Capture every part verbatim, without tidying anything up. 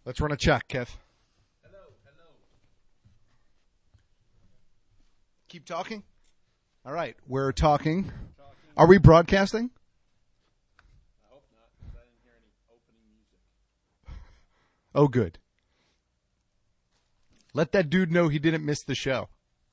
Let's run a check, Kev. Hello, hello. Keep talking. All right, we're talking. Talking. Are we broadcasting? I hope not, because I didn't hear any opening music. Oh, good. Let that dude know he didn't miss the show.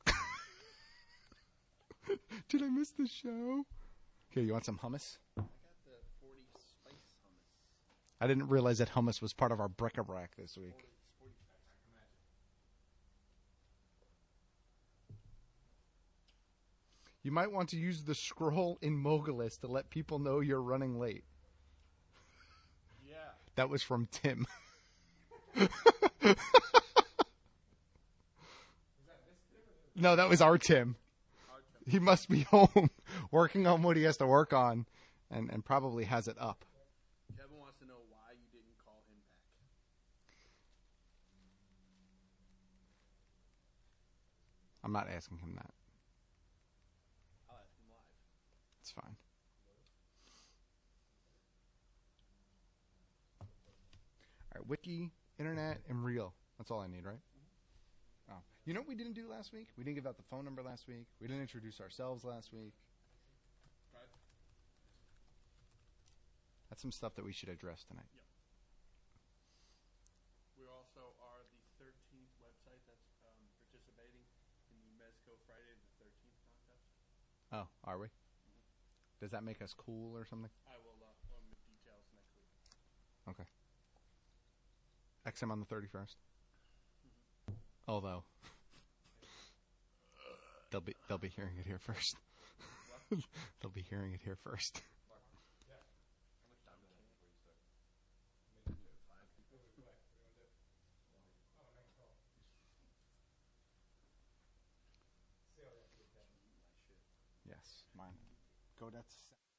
Did I miss the show? Okay, you want some hummus? I got the forty spice hummus. I didn't realize that hummus was part of our bric-a-brac this week. forty, forty spice, I can imagine. You might want to use the scroll in Mogulus to let people know you're running late. Yeah. That was from Tim. Was that this Tim? No, that was our Tim. Our Tim. He must be home working on what he has to work on and, and probably has it up. Kevin wants to know why you didn't call him back. I'm not asking him that. I'll ask him live. It's fine. All right, wiki, internet, and real. That's all I need, right? Oh. You know what we didn't do last week? We didn't give out the phone number last week. We didn't introduce ourselves last week. Right? That's some stuff that we should address tonight. Yep. We also are the thirteenth website that's um, participating in the Mezco Friday the thirteenth contest. Oh, are we? Does that make us cool or something? I will uh, go into details next week. Okay. X M on the thirty-first. Although they'll be they'll be hearing it here first. They'll be hearing it here first. Yes, mine. Go that's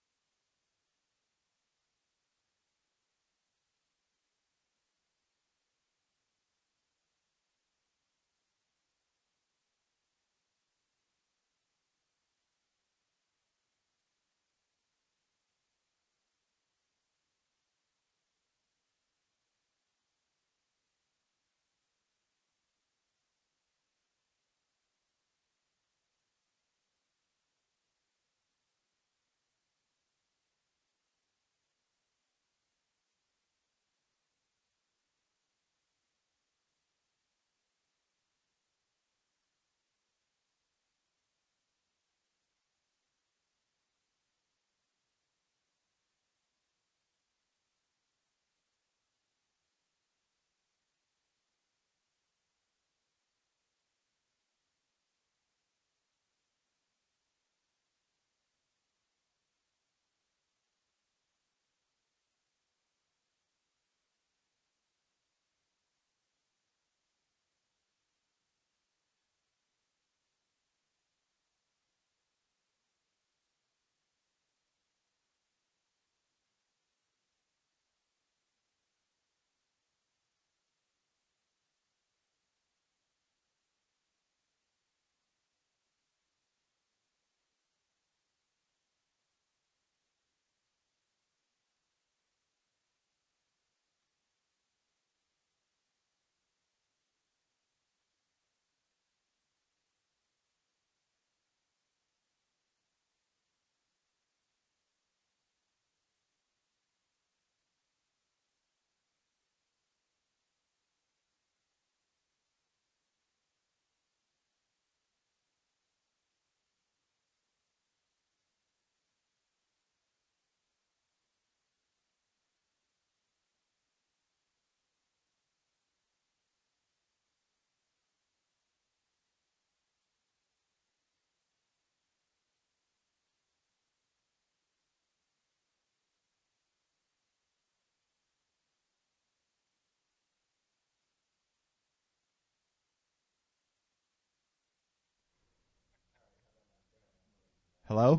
Hello?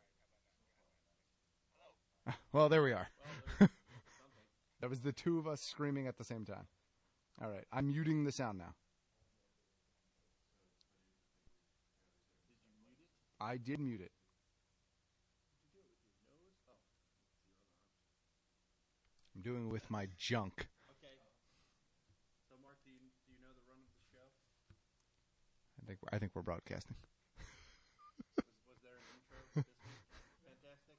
Well, there we are. That was the two of us screaming at the same time. All right, I'm muting the sound now. I did mute it. I'm doing it with my junk. Okay. I think I think we're broadcasting. Was, was there an intro this week? Fantastic.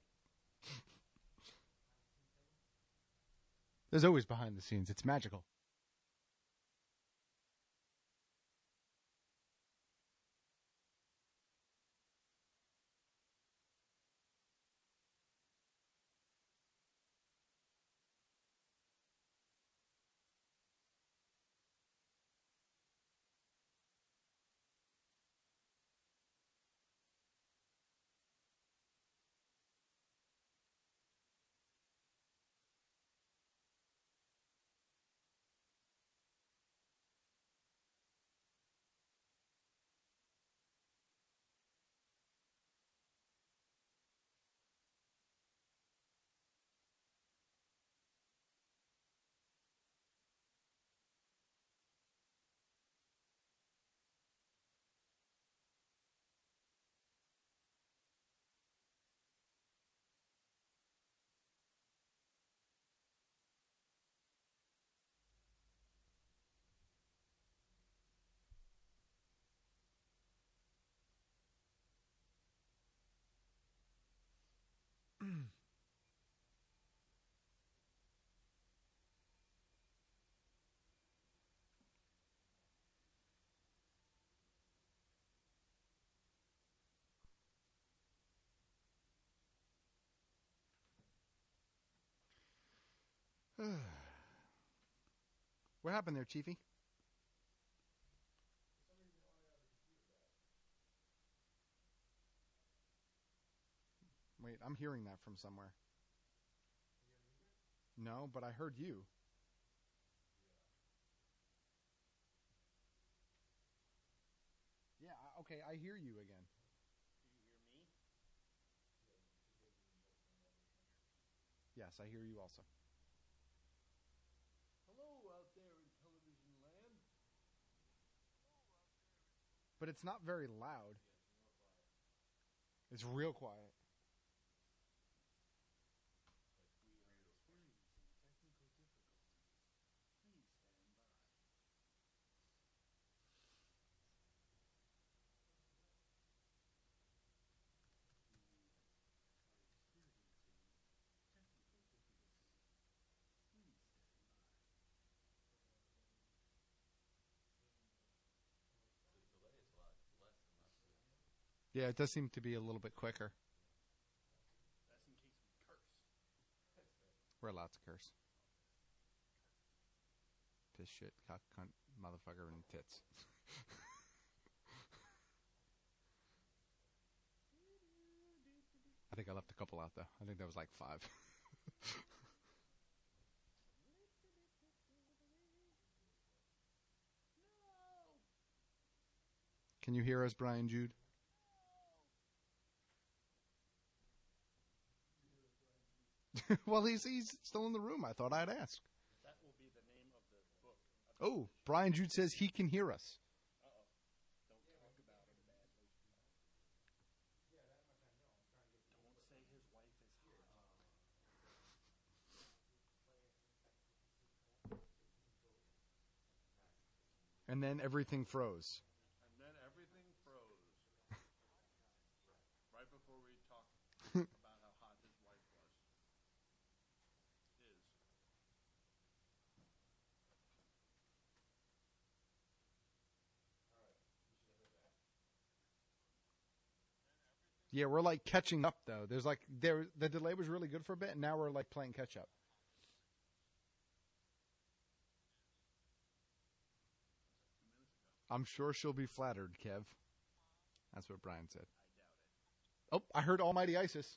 There's always behind the scenes. It's magical. What happened there, Chiefy? Wait, I'm hearing that from somewhere. No, but I heard you. Yeah, I- okay, I hear you again. Do you hear me? Yes, I hear you also. Hello out there in television land. But it's not very loud. It's real quiet. We are experiencing technical difficulties. Please stand by. We are experiencing technical difficulties. Please stand by. Yeah, it does seem to be a little bit quicker. That's in case we curse. We're allowed to curse. Piss, shit, cock, cunt, motherfucker, and tits. I think I left a couple out, though. I think there was like five. Can you hear us, Brian Jude? Well, he's he's still in the room. I thought I'd ask. That will be the name of the book. Oh, Brian Jude says he can hear us. Uh-oh. Don't talk about him badly. Don't say his wife is hot. And then everything froze. And then everything froze. Right before we talked about how hot his wife was. Is. Yeah, we're like catching up though. There's like there the delay was really good for a bit, and now we're like playing catch up. I'm sure she'll be flattered, Kev. That's what Brian said. I doubt it. Oh, I heard Almighty ISIS.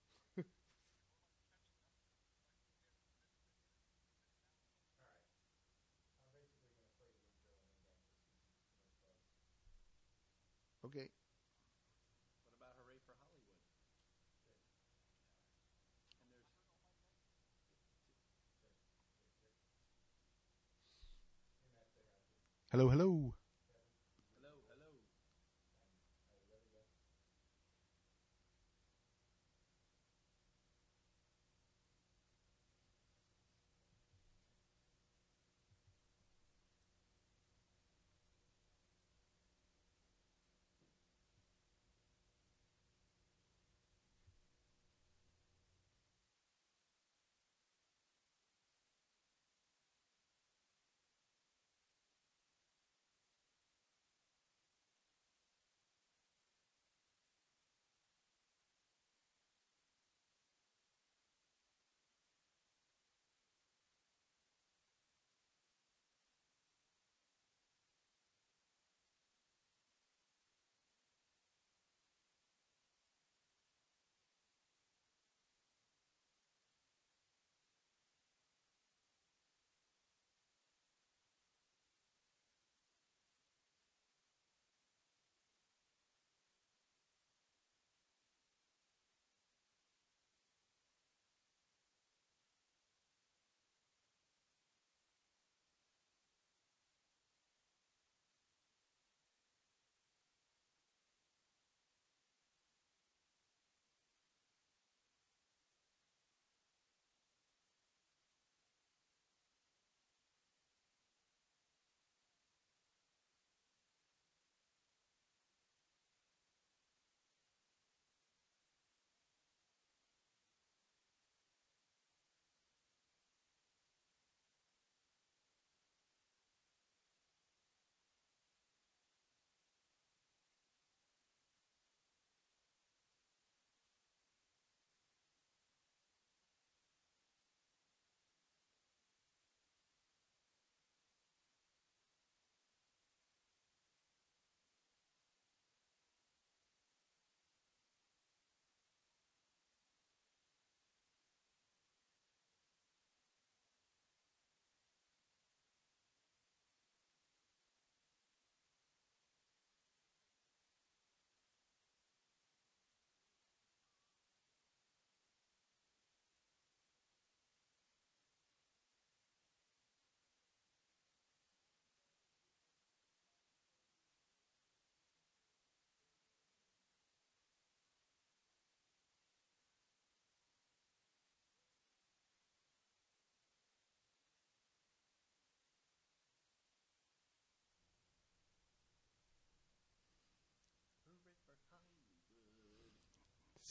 Okay. What about Hooray for Hollywood? And there's Hello, hello. hello, hello.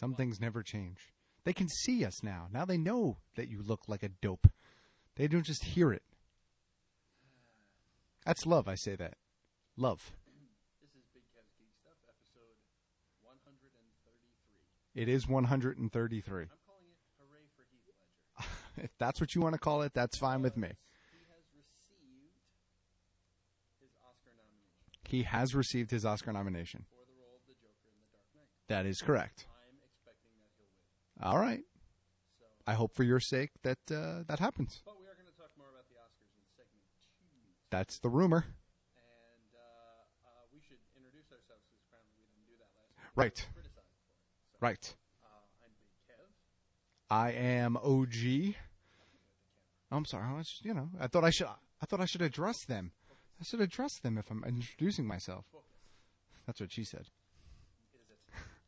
Some things never change. They can see us now. Now they know that you look like a dope. They don't just hear it. That's love, I say that. Love. This is Big Kev's Geek Stuff, episode one hundred thirty-three. It is one hundred thirty-three. I'm calling it Hooray for Heath Ledger. If that's what you want to call it, that's fine with me. He has received his Oscar nomination He has received his Oscar nomination. for the role of the Joker in The Dark Knight. That is correct. I'm expecting that he'll win. All right. So, I hope for your sake that uh, that happens. but we are going to talk more about the Oscars in segment two. That's the rumor. And uh, uh, we should introduce ourselves because apparently we didn't do that last week. Right. We were criticized for it. So, Right. Uh, I'm Big Kev. I am O G. Oh, I'm sorry. I was just, you know, I thought I should. I thought I should address them. I should address them if I'm introducing myself. Focus. That's what she said. Is it?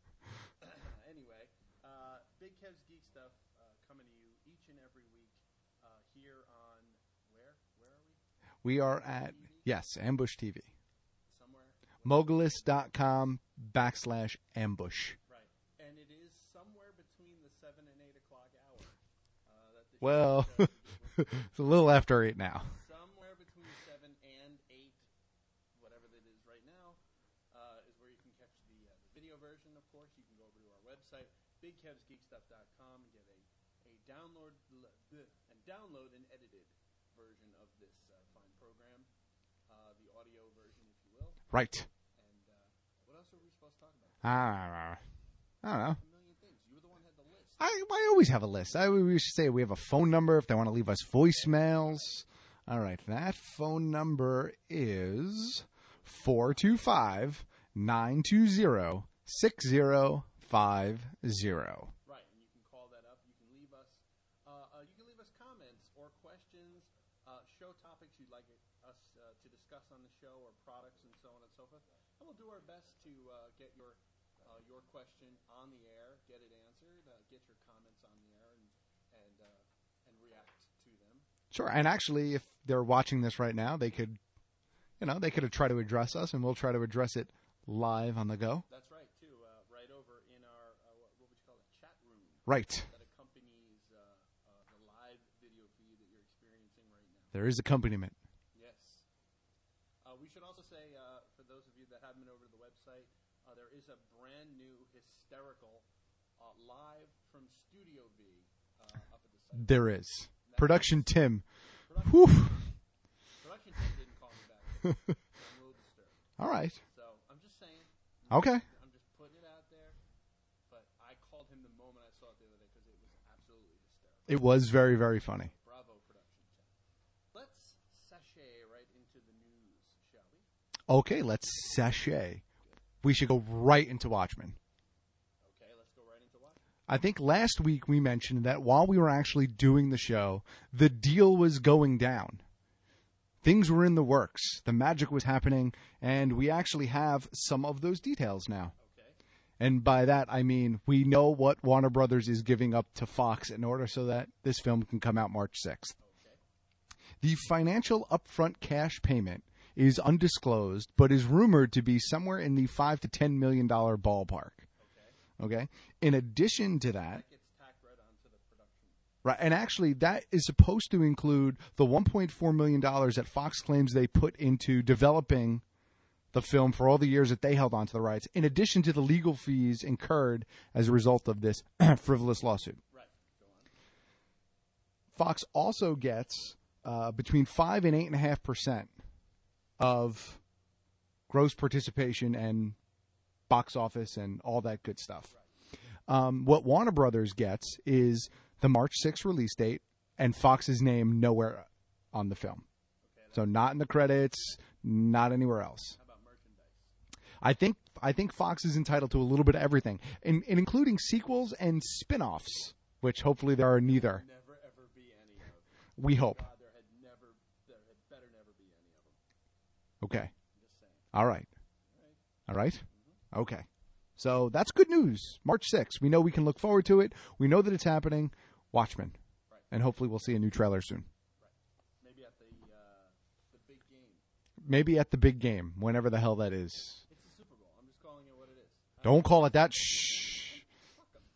Anyway, uh, Big Kev's Geek Stuff uh, coming to you each and every week uh, here on where? Where are we? We are at yes, Ambush T V. Somewhere. Mogulus.com backslash ambush. Right, and it is somewhere between the seven and eight o'clock hour. Uh, that the Well, show is- it's a little after eight now. somewhere between seven and eight, whatever that is right now, uh, is where you can catch the, uh, the video version. Of course, you can go over to our website, big kevs geek stuff dot com, and get a a download l- bleh, and download an edited version of this uh, fine program, uh, the audio version, if you will. Right. And uh, what else are we supposed to talk about? Ah, I don't know. A million things. You were the one who had the list. I, I always have a list. I we should say we have a phone number if they want to leave us voicemails. All right, that phone number is four two five, nine two zero, six zero five zero. Right, and you can call that up. You can leave us, uh, uh, you can leave us comments or questions, uh, show topics you'd like it, us uh, to discuss on the show, or products, and so on and so forth. And we'll do our best to uh, get your uh, your question on the air, get it answered, uh, get your comments on the air, and and uh, and react to them. Sure, and actually, if they're watching this right now, they could, you know, they could try to address us, and we'll try to address it live on the go. That's right, too. Uh, right over in our uh, what, what would you call it, chat room. Right. That accompanies uh, uh, the live video feed that you're experiencing right now. There is accompaniment. Yes. Uh, we should also say, uh, for those of you that haven't been over to the website, uh, there is a brand new hysterical uh, live from Studio V uh, up at the site. There is. Production Tim. Production, Whew. Production team didn't call me back. I'm a little disturbed. All right. So I'm just saying. Okay. I'm just putting it out there. But I called him the moment I saw it the other day because it was absolutely hysterical. It was very, very funny. Bravo, production team. Let's sashay right into the news, shall we? Okay, let's sashay. We should go right into Watchmen. Okay, let's go right into what? I think last week we mentioned that while we were actually doing the show, the deal was going down. Things were in the works. The magic was happening, and we actually have some of those details now. Okay. And by that, I mean we know what Warner Brothers is giving up to Fox in order so that this film can come out March sixth. Okay. The financial upfront cash payment is undisclosed, but is rumored to be somewhere in the five to ten million dollar ballpark. Okay. Okay. In addition to that, That gets tacked right onto the production. right, and actually that is supposed to include the one point four million dollars that Fox claims they put into developing the film for all the years that they held onto the rights, in addition to the legal fees incurred as a result of this frivolous lawsuit. Right. Go on. Fox also gets uh, between five and eight and a half percent of gross participation and box office and all that good stuff. Um, what Warner Brothers gets is the March sixth release date and Fox's name nowhere on the film. Okay. So not in the credits, not anywhere else. How about merchandise? I think I think Fox is entitled to a little bit of everything, in, in including sequels and spin-offs, which hopefully there are neither. Never ever be any of them. We hope. God, there had never, there had better never be any of them. Okay. I'm just saying. All right. All right. All right? Okay. So that's good news. March sixth. We know we can look forward to it. We know that it's happening. Watchmen. Right. And hopefully we'll see a new trailer soon. Right. Maybe at the uh, the big game. Maybe at the big game, whenever the hell that is. It's the Super Bowl. I'm just calling it what it is. I Don't call it that. Shh. Fuck 'em.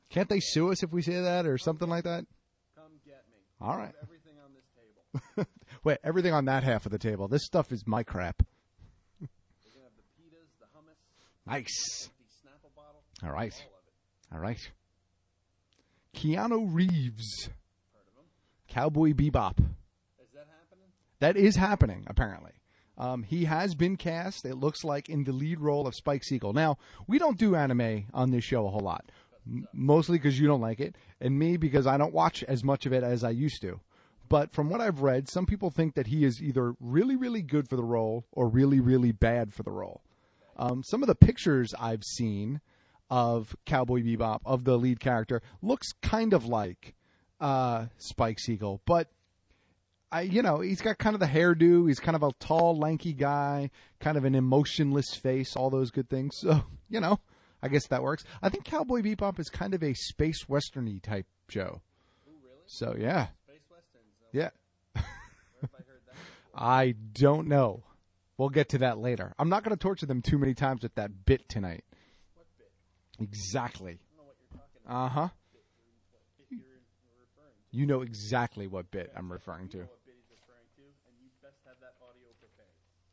Can't they sue us if we say that or something like that? Come get me. All I right. have everything on this table. Wait, everything on that half of the table. This stuff is my crap. We're gonna have the pitas, the hummus, Nice. the Snapple bottle. All right. All of it. All right. Keanu Reeves, Heard of them? Cowboy Bebop. Is that happening? That is happening, apparently. Um, he has been cast, it looks like, in the lead role of Spike Spiegel. Now, we don't do anime on this show a whole lot, m- mostly because you don't like it, and me because I don't watch as much of it as I used to. But from what I've read, some people think that he is either really, really good for the role or really, really bad for the role. Um, some of the pictures I've seen of Cowboy Bebop, of the lead character, looks kind of like uh, Spike Spiegel, but I, you know, he's got kind of the hairdo. He's kind of a tall, lanky guy, kind of an emotionless face, all those good things. So, you know, I guess that works. I think Cowboy Bebop is kind of a space westerny type show. Ooh, really? So, yeah. Space westerns. Uh, Yeah. Where have I heard that before? I don't know. We'll get to that later. I'm not going to torture them too many times with that bit tonight. What bit? Exactly. I don't know what you're talking about. Uh huh. Bit you're, what bit you're referring to. You know exactly what bit I'm referring You to. know what bit he's referring to, and you best have that audio prepared.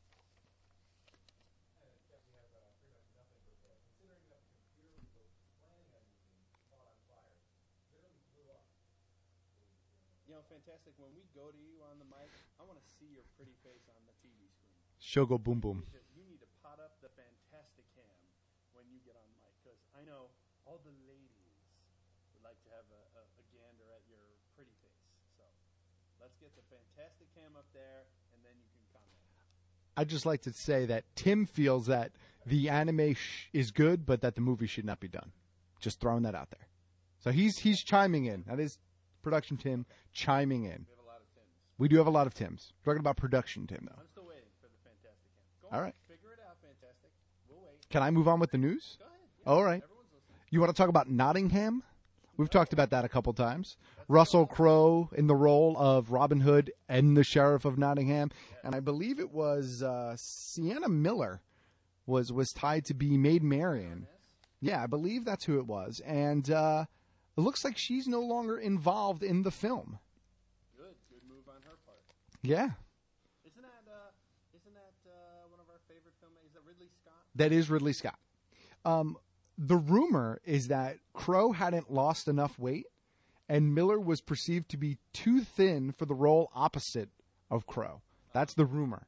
You know, fantastic. When we go to you on the mic, I want to see your pretty face on the T V screen. Shogo Boom Boom. You, should, you need to pot up the fantastic cam when you get on mic, because I know all the ladies would like to have a, a, a gander at your pretty face. So let's get the fantastic cam up there, and then you can comment. I'd just like to say that Tim feels that the anime sh- is good, but that the movie should not be done. Just throwing that out there. So he's he's chiming in. That is production Tim chiming in. We have a lot of Tims. We do have a lot of Tims. We're talking about production Tim, though. I'm still waiting for the fantastic cam. Go All on, right. figure it out, fantastic. We'll wait. Can I move on with the news? Go ahead. Yeah, All right. Everyone's listening. You want to talk about Nottingham? We've talked about that a couple times. Russell Crowe in the role of Robin Hood and the Sheriff of Nottingham. And I believe it was uh, Sienna Miller was, was tied to be Maid Marian. Yeah, I believe that's who it was. And uh, it looks like she's no longer involved in the film. Good. Good move on her part. Yeah, Isn't that uh, isn't that uh, one of our favorite filmmakers? Is that Ridley Scott? that is Ridley Scott. Um, the rumor is that Crowe hadn't lost enough weight, and Miller was perceived to be too thin for the role opposite of Crowe. That's the rumor.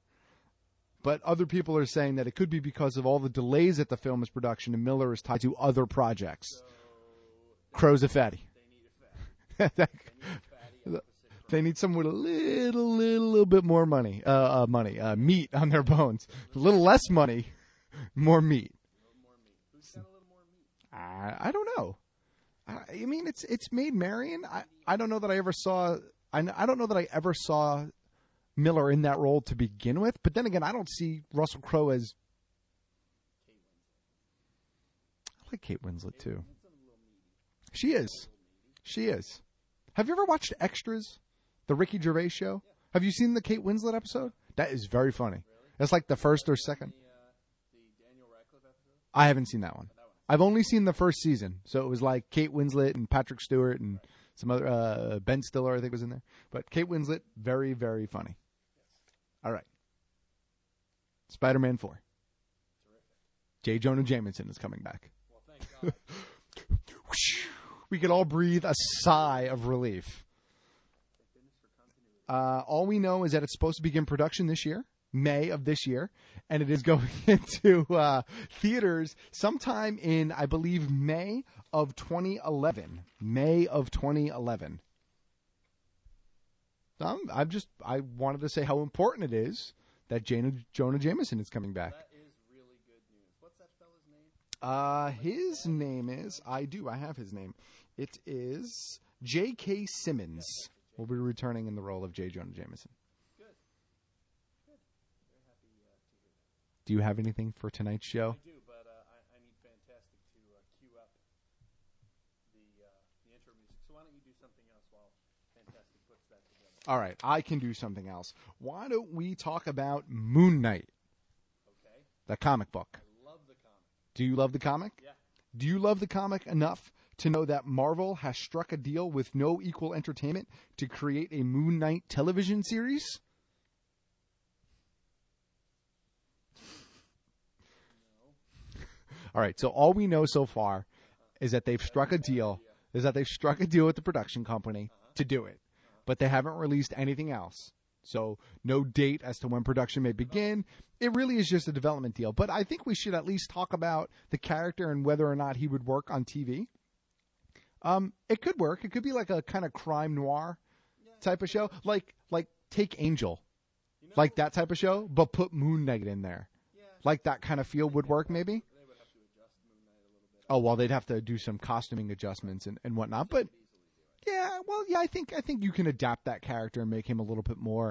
But other people are saying that it could be because of all the delays at the film's production, and Miller is tied to other projects. So Crowe's a fatty. they need a fatty. They need a fatty opposite. They need someone with a little, little, little bit more money, uh, uh, money, uh, meat on their bones. A little less money, more meat. A little more meat. Who's got a little more meat? I, I don't know. I, I mean, it's it's Maid Marian. I, I don't know that I ever saw. I, I don't know that I ever saw Miller in that role to begin with. But then again, I don't see Russell Crowe as. I like Kate Winslet too. She is. She is. Have you ever watched Extras, the Ricky Gervais show? Have you seen the Kate Winslet episode? That is very funny. It's like the first or second. The, uh, the Daniel Radcliffe episode? I haven't seen that one. I've only seen the first season, so it was like Kate Winslet and Patrick Stewart and some other uh, Ben Stiller, I think, was in there. But Kate Winslet, very, very funny. All right, Spider-Man four. J. Jonah Jameson is coming back. Well, thank God. We could all breathe a sigh of relief. Uh, all we know is that it's supposed to begin production this year, May of this year, and it is going into uh, theaters sometime in, I believe, May of twenty eleven. May of twenty eleven. Um, I'm just, I wanted to say how important it is that Jonah, Jonah Jameson is coming back. That is really good news. What's that fella's name? Uh, his name is, I do, I have his name. It is J K. Simmons. Will be returning in the role of J. Jonah Jameson. Good. Good. Very happy uh, to hear that. Do you have anything for tonight's show? I do, but uh, I, I need Fantastic to uh, cue up the uh, the intro music. So why don't you do something else while Fantastic puts that together? All right, I can do something else. Why don't we talk about Moon Knight, Okay. the comic book? I love the comic. Do you love the comic? Yeah. Do you love the comic enough to know that Marvel has struck a deal with No Equal Entertainment to create a Moon Knight television series? No. All right, so all we know so far is that they've struck a deal, is that they've struck a deal with the production company to do it, but they haven't released anything else. So no date as to when production may begin. It really is just a development deal. But I think we should at least talk about the character and whether or not he would work on T V. Um, it could work. It could be like a kind of crime noir type of show. Like like take Angel. You know, Like that type of show, but put Moon Knight in there. yeah, Like that kind of feel would work maybe. they would have to adjust Moon Knight a little bit. Oh, well, they'd have to do some costuming adjustments and, and whatnot. But yeah, well, yeah, I think I think you can adapt that character and make him a little bit more,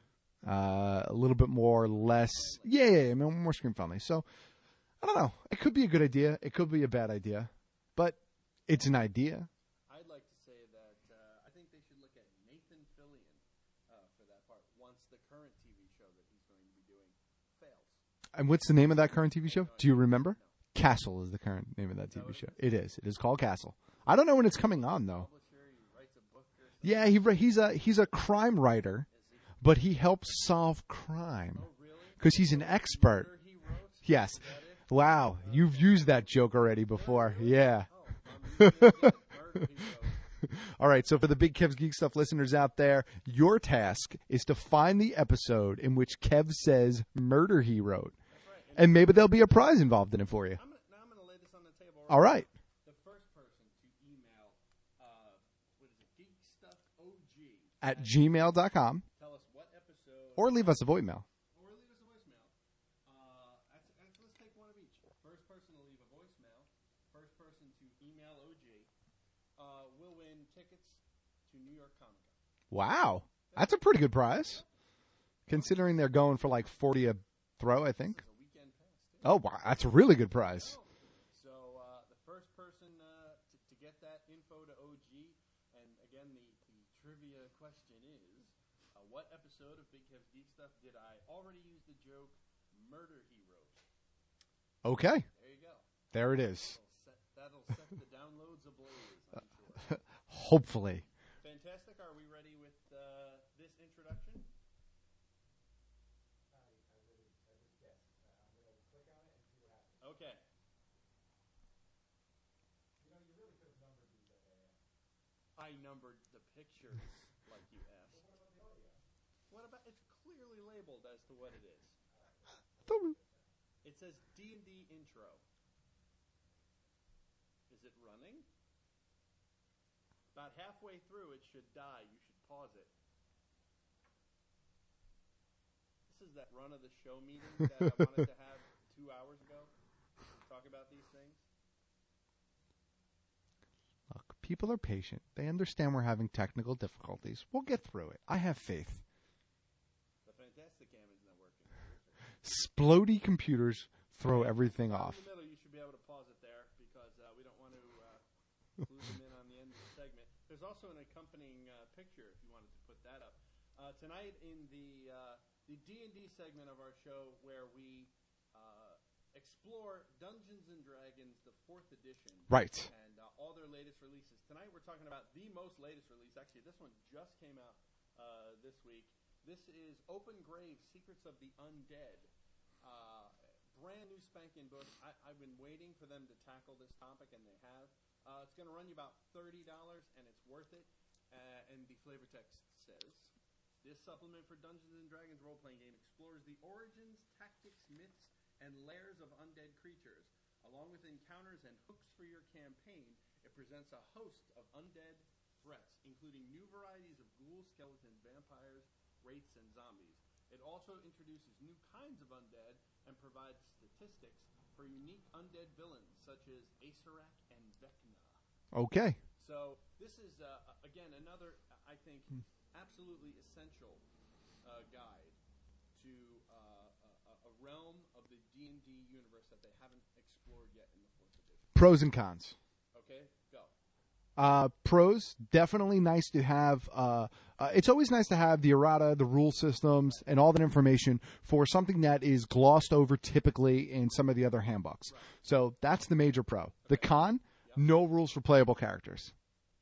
uh, a little bit more less, yeah, yeah, yeah, I mean, more screen friendly. So I don't know. It could be a good idea. It could be a bad idea, but it's an idea. I'd like to say that uh, I think they should look at Nathan Fillion uh, for that part once the current T V show that he's going to be doing fails. And what's the name of that current T V show? Do you remember? Castle is the current name of that T V show. It is. It is called Castle. I don't know when it's coming on though. Publisher, he writes a book or something. Yeah, he wri- he's a he's a crime writer, but he helps solve crime Oh, really? because he's an expert. Murder he wrote? Yes. Is that it? Wow, you've used that joke already before. Yeah. Oh, I'm using it again. Murder he wrote. All right, so for the Big Kev's Geek Stuff listeners out there, your task is to find the episode in which Kev says murder he wrote. That's right. And And maybe there'll be a prize involved in it for you. I'm gonna, now I'm going to lay this on the table. All right. The first person to email, uh, what is it, geekstuffog At gmail dot com tell us what episode, or leave us a voicemail. or leave us a voicemail. Uh, that's, that's, let's take one of each. First person to leave a voicemail, first person to email O G, uh, will win tickets to New York Comic Con. Wow. That's a pretty good prize, considering they're going for like forty a throw, I think. It's a weekend pass, too. Oh, wow. That's a really good prize. So uh, the first person uh, to, to get that info to O G, and again, the, the trivia question is, uh, what episode of Big Kev's Geek Stuff did I already use the joke, murder he wrote? Okay. There you go. There it is. That'll set, that'll set the downloads ablaze, I'm sure. Hopefully. Fantastic. Are we ready with uh, this introduction? Okay. I numbered the pictures like you asked. What about it's clearly labeled as to what it is. It says D and D intro. Is it running? About halfway through it should die. You should pause it. This is that run of the show meeting that I wanted to have two hours ago. Talk about these things. Look, people are patient. They understand we're having technical difficulties. We'll get through it. I have faith. The Fantastic Cam is not working. Splody computers throw everything off. In the middle, you should be able to pause it there because uh, we don't want to uh, lose them in on the end of the segment. There's also an accompanying uh, picture if you wanted to put that up. Uh, tonight in the uh, the D and D segment of our show where we uh, explore Dungeons and Dragons, the fourth edition. Right. And uh, all their latest releases. Tonight we're talking about the most latest release. Actually, this one just came out uh, this week. This is Open Grave, Secrets of the Undead. Uh, brand new spanking book. I, I've been waiting for them to tackle this topic, and they have. Uh, it's going to run you about thirty dollars, and it's worth it. Uh, and the flavor text says, this supplement for Dungeons and Dragons role-playing game explores the origins, tactics, myths, and layers of undead creatures. Along with encounters and hooks for your campaign, it presents a host of undead threats, including new varieties of ghouls, skeletons, vampires, wraiths, and zombies. It also introduces new kinds of undead and provides statistics for unique undead villains such as Acerak and Vecna. Okay. So this is, uh, again, another, I think, absolutely essential uh, guide to uh, a, a realm of the D and D universe that they haven't explored yet in the fourth edition. Pros and cons. Okay, go. Uh, pros, definitely nice to have. Uh, uh, it's always nice to have the errata, the rule systems, and all that information for something that is glossed over typically in some of the other handbooks. Right. So that's the major pro. The con, No rules for playable characters.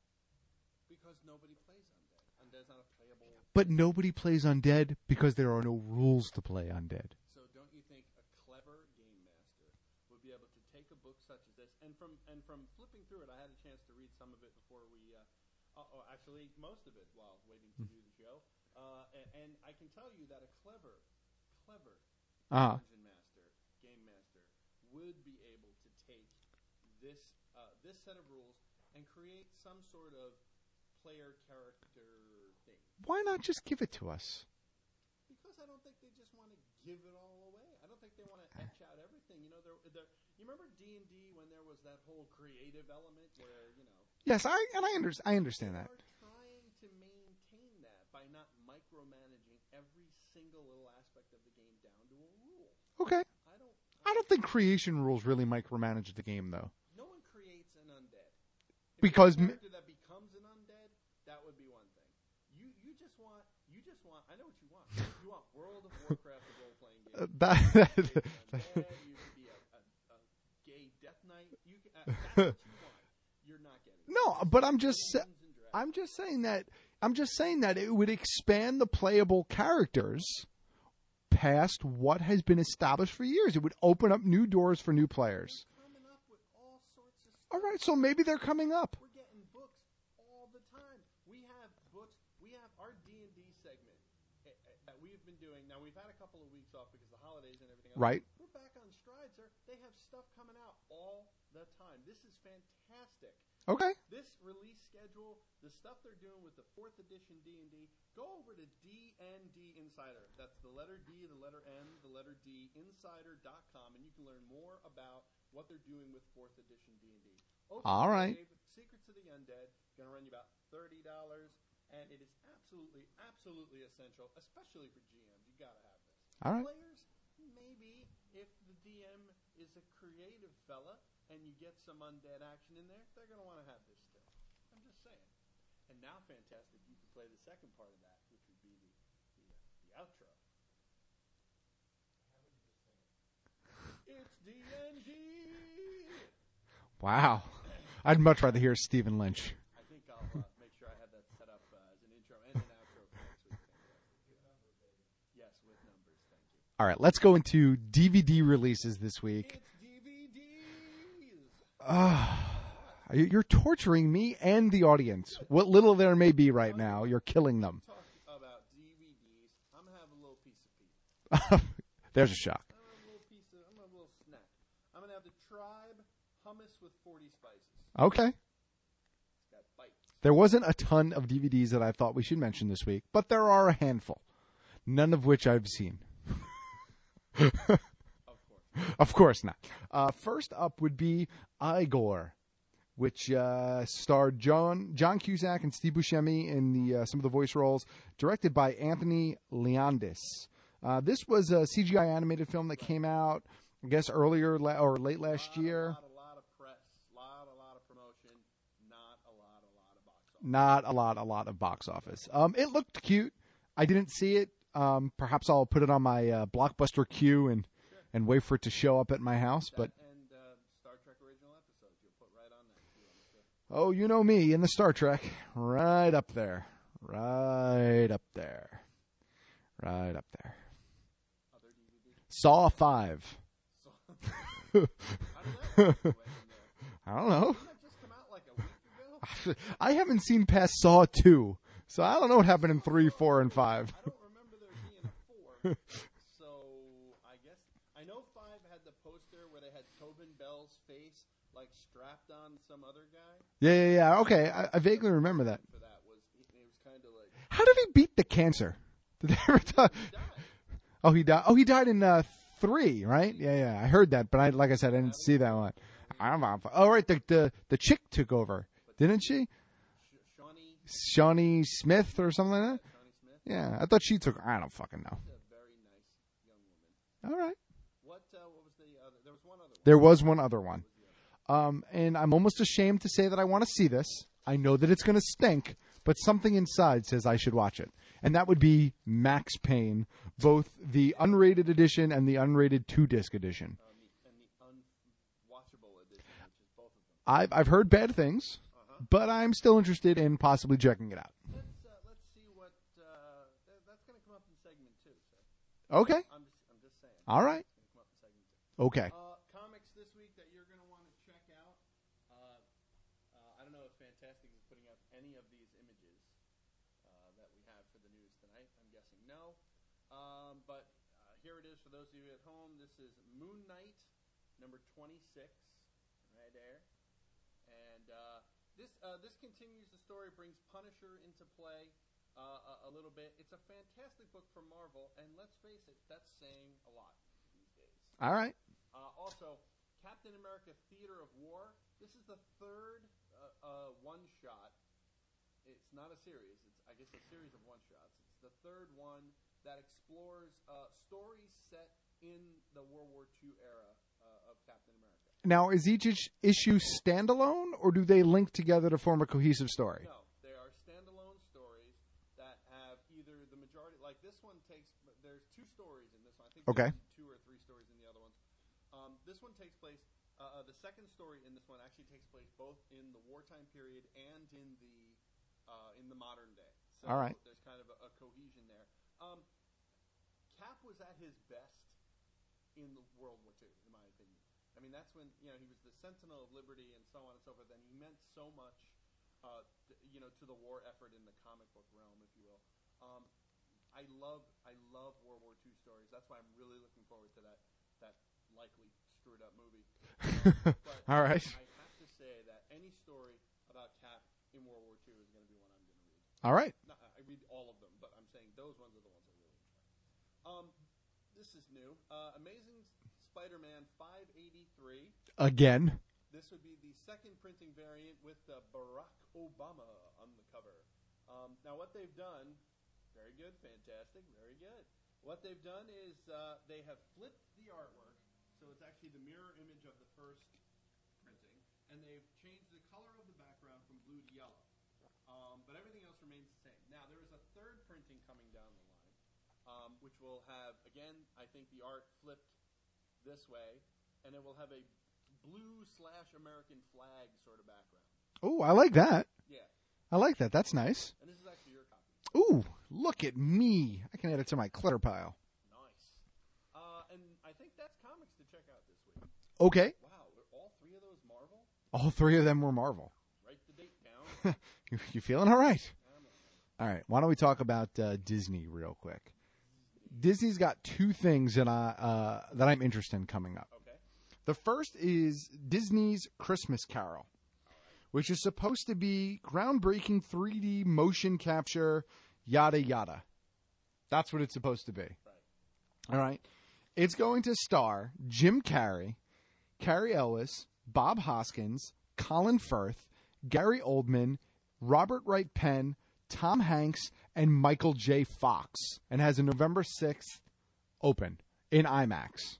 Because nobody plays undead. Undead's not a playable. But nobody plays undead because there are no rules to play undead. So don't you think a clever game master would be able to take a book such as this, and from and from flipping through it, I had a chance to read some of it before we, uh, oh, actually most of it while waiting to do the show, uh, and, and I can tell you that a clever, clever Uh-huh. dungeon master, game master, would be able to take this uh, this set of rules and create some sort of player character thing. Why not just give it to us? Because I don't think they just want to give it all away. I don't think they want to etch out everything. You know, they're, they're, you remember D and D when there was that whole creative element where, you know... Yes, I and I, under, I understand they that. are trying to maintain that by not micromanaging every single little aspect of the game down to a rule. Okay. I don't... I don't think creation rules really micromanage the game, though. No one creates an undead. If Because... there's M- a character that becomes an undead, that would be one thing. You you just want... You just want... I know what you want. You want World of Warcraft, a role-playing game. uh, that, You could be an undead, you could be a, a, a gay death knight. You can, uh, that's what you want. You're not getting it. No, but I'm just sa- Dungeons and Dragons. I'm just saying that I'm just saying that it would expand the playable characters past what has been established for years. It would open up new doors for new players. Coming up with all sorts of stuff. All right, so maybe they're coming up. We're getting books all the time. We have books. We have our D and D segment eh, eh, that we've been doing. Now, we've had a couple of weeks off because of the holidays and everything else. Right. We're back on stride, sir. They have stuff coming out all the time. This is fantastic. Okay. This release schedule, the stuff they're doing with the fourth edition D and D, go over to D N D Insider. That's the letter D, the letter N, the letter D, insider dot com, and you can learn more about what they're doing with fourth edition D and D. Open All right. Grave, Secrets of the Undead, going to run you about thirty dollars, and it is absolutely, absolutely essential, especially for G Ms. You got to have this. All right. Players, maybe if the D M is a creative fella and you get some undead action in there, they're going to want to have this still. I'm just saying. And now, fantastic, you can play the second part of that, which would be the the, uh, the outro. It's D and D. Wow. I'd much rather hear Stephen Lynch. I think I'll uh, make sure I have that set up uh, as an intro and an outro for next week. Yes, with numbers. Thank you. All right, let's go into D V D releases this week. It's D V Ds. Ah, you're torturing me and the audience. What little there may be right now, you're killing them. Talk about D V Ds. I'm gonna have a little piece of pizza. There's a shock. I'm gonna have a little piece of. I'm gonna have a little snack. I'm gonna have the Tribe hummus with forty spices. Okay. It's got bites. There wasn't a ton of D V Ds that I thought we should mention this week, but there are a handful, none of which I've seen. Of course. Of course not. Uh, first up would be Igor, which uh, starred John John Cusack and Steve Buscemi in the uh, some of the voice roles, directed by Anthony Leondis. Uh, this was a C G I animated film that came out, I guess, earlier la- or late last Lot, year. A lot, a lot of press, lot, a lot of promotion, not a lot, a lot of box office. Not a lot, a lot of box office. Um, it looked cute. I didn't see it. Um, perhaps I'll put it on my uh, Blockbuster queue and, Sure. and wait for it to show up at my house. That But and uh, Star Trek original episodes, you'll put right on that too, I'm sure. oh, you know me in the Star Trek, right up there, right up there, right up there. Other D V Ds. Saw five. So, how did that work away from there? I don't know. Didn't that just come out like a week ago? I haven't seen past Saw two, so I don't know what happened in three, four, and five. I don't remember there being a four. So I guess I know five had the poster where they had Tobin Bell's face like strapped on some other guy. Yeah, yeah, yeah. Okay, I, I vaguely remember that. For that was it was kind of like How did he beat the cancer? Did they ever talk? he died. Oh, he died. Oh, he died in uh, three, right? Yeah, yeah. I heard that, but I, like I said, I didn't see that one. I'm on. Oh, right. The the the chick took over, didn't she? Sh- Shawnee, Shawnee Smith or something like that. Shawnee Smith, Yeah, I thought she took. I don't fucking know. a very nice young woman. All right. What uh, what was the other? There was one other one. There was one other one, um, and I'm almost ashamed to say that I want to see this. I know that it's going to stink, but something inside says I should watch it, and that would be Max Payne, both the unrated edition and the unrated two disc edition. Um, and the unwatchable edition, which is both of them. I've I've heard bad things, Uh-huh. but I'm still interested in possibly checking it out. Let's uh, let's see what uh, th- that's going to come up in segment two. So Okay. I'm just I'm just saying. All right. It's going to come up in segment two. Okay. Uh, comics this week that you're going to want to check out. Uh, uh, I don't know if Fantastic is putting up any of these images uh, that we have for the news tonight. I'm guessing no. Um, but uh, here it is for those of you at home. This is Moon Knight, number twenty-six, right there. And uh, this uh, this continues the story, brings Punisher into play uh, a, a little bit. It's a fantastic book from Marvel, and let's face it, that's saying a lot these days. All right. Uh, also, Captain America: Theater of War. This is the third uh, uh, one-shot. It's not a series. It's I guess a series of one-shots. It's the third one that explores uh, stories set in the World War Two era uh, of Captain America. Now, is each ish- issue standalone, or do they link together to form a cohesive story? No, they are standalone stories that have either the majority, like this one takes. There's two stories in this one. I think Okay. there's two or three stories in the other ones. Um, this one takes place. Uh, uh, the second story in this one actually takes place both in the wartime period and in the uh, in the modern day. So All right. there's kind of a, a cohesion there. Um, Cap was at his best in the World War Two, in my opinion. I mean, that's when you know he was the Sentinel of Liberty and so on and so forth. And he meant so much, uh, th- you know, to the war effort in the comic book realm, if you will. Um, I love, I love World War Two stories. That's why I'm really looking forward to that that likely screwed up movie. But All right. I have to say that any story about Cap in World War Two is going to be one I'm going to read. All right. Not, I read all of them, but I'm saying those ones are the ones I really enjoy. Um, this is new. Uh, Amazing Spider-Man five eighty-three. Again. This would be the second printing variant with uh, Barack Obama on the cover. Um, now, what they've done, very good, fantastic, very good. What they've done is uh, they have flipped the artwork, so it's actually the mirror image of the first printing, and they've changed the color of the background from blue to yellow. Um, but everything else remains the same. Now, there is a third printing coming down the line, um, which will have, again, I think the art flipped this way, and it will have a blue slash American flag sort of background. Oh, I like that. Yeah, I like that. That's nice. and this is actually your copy. Ooh, look at me. I can add it to my clutter pile. Nice. Uh, and I think that's comics to check out this week. Okay. Wow, are all three of those Marvel? All three of them were Marvel. Write the date down. You, you feeling all right? I'm all right. All right. Why don't we talk about uh, Disney real quick? Disney's got two things that I uh, that I'm interested in coming up. Okay. The first is Disney's Christmas Carol, which is supposed to be groundbreaking three D motion capture, yada yada. That's what it's supposed to be. Right. All right. It's going to star Jim Carrey, Carrie Ellis, Bob Hoskins, Colin Firth, Gary Oldman, Robert Wright Penn, Tom Hanks, and Michael J. Fox, and has a November sixth open in IMAX.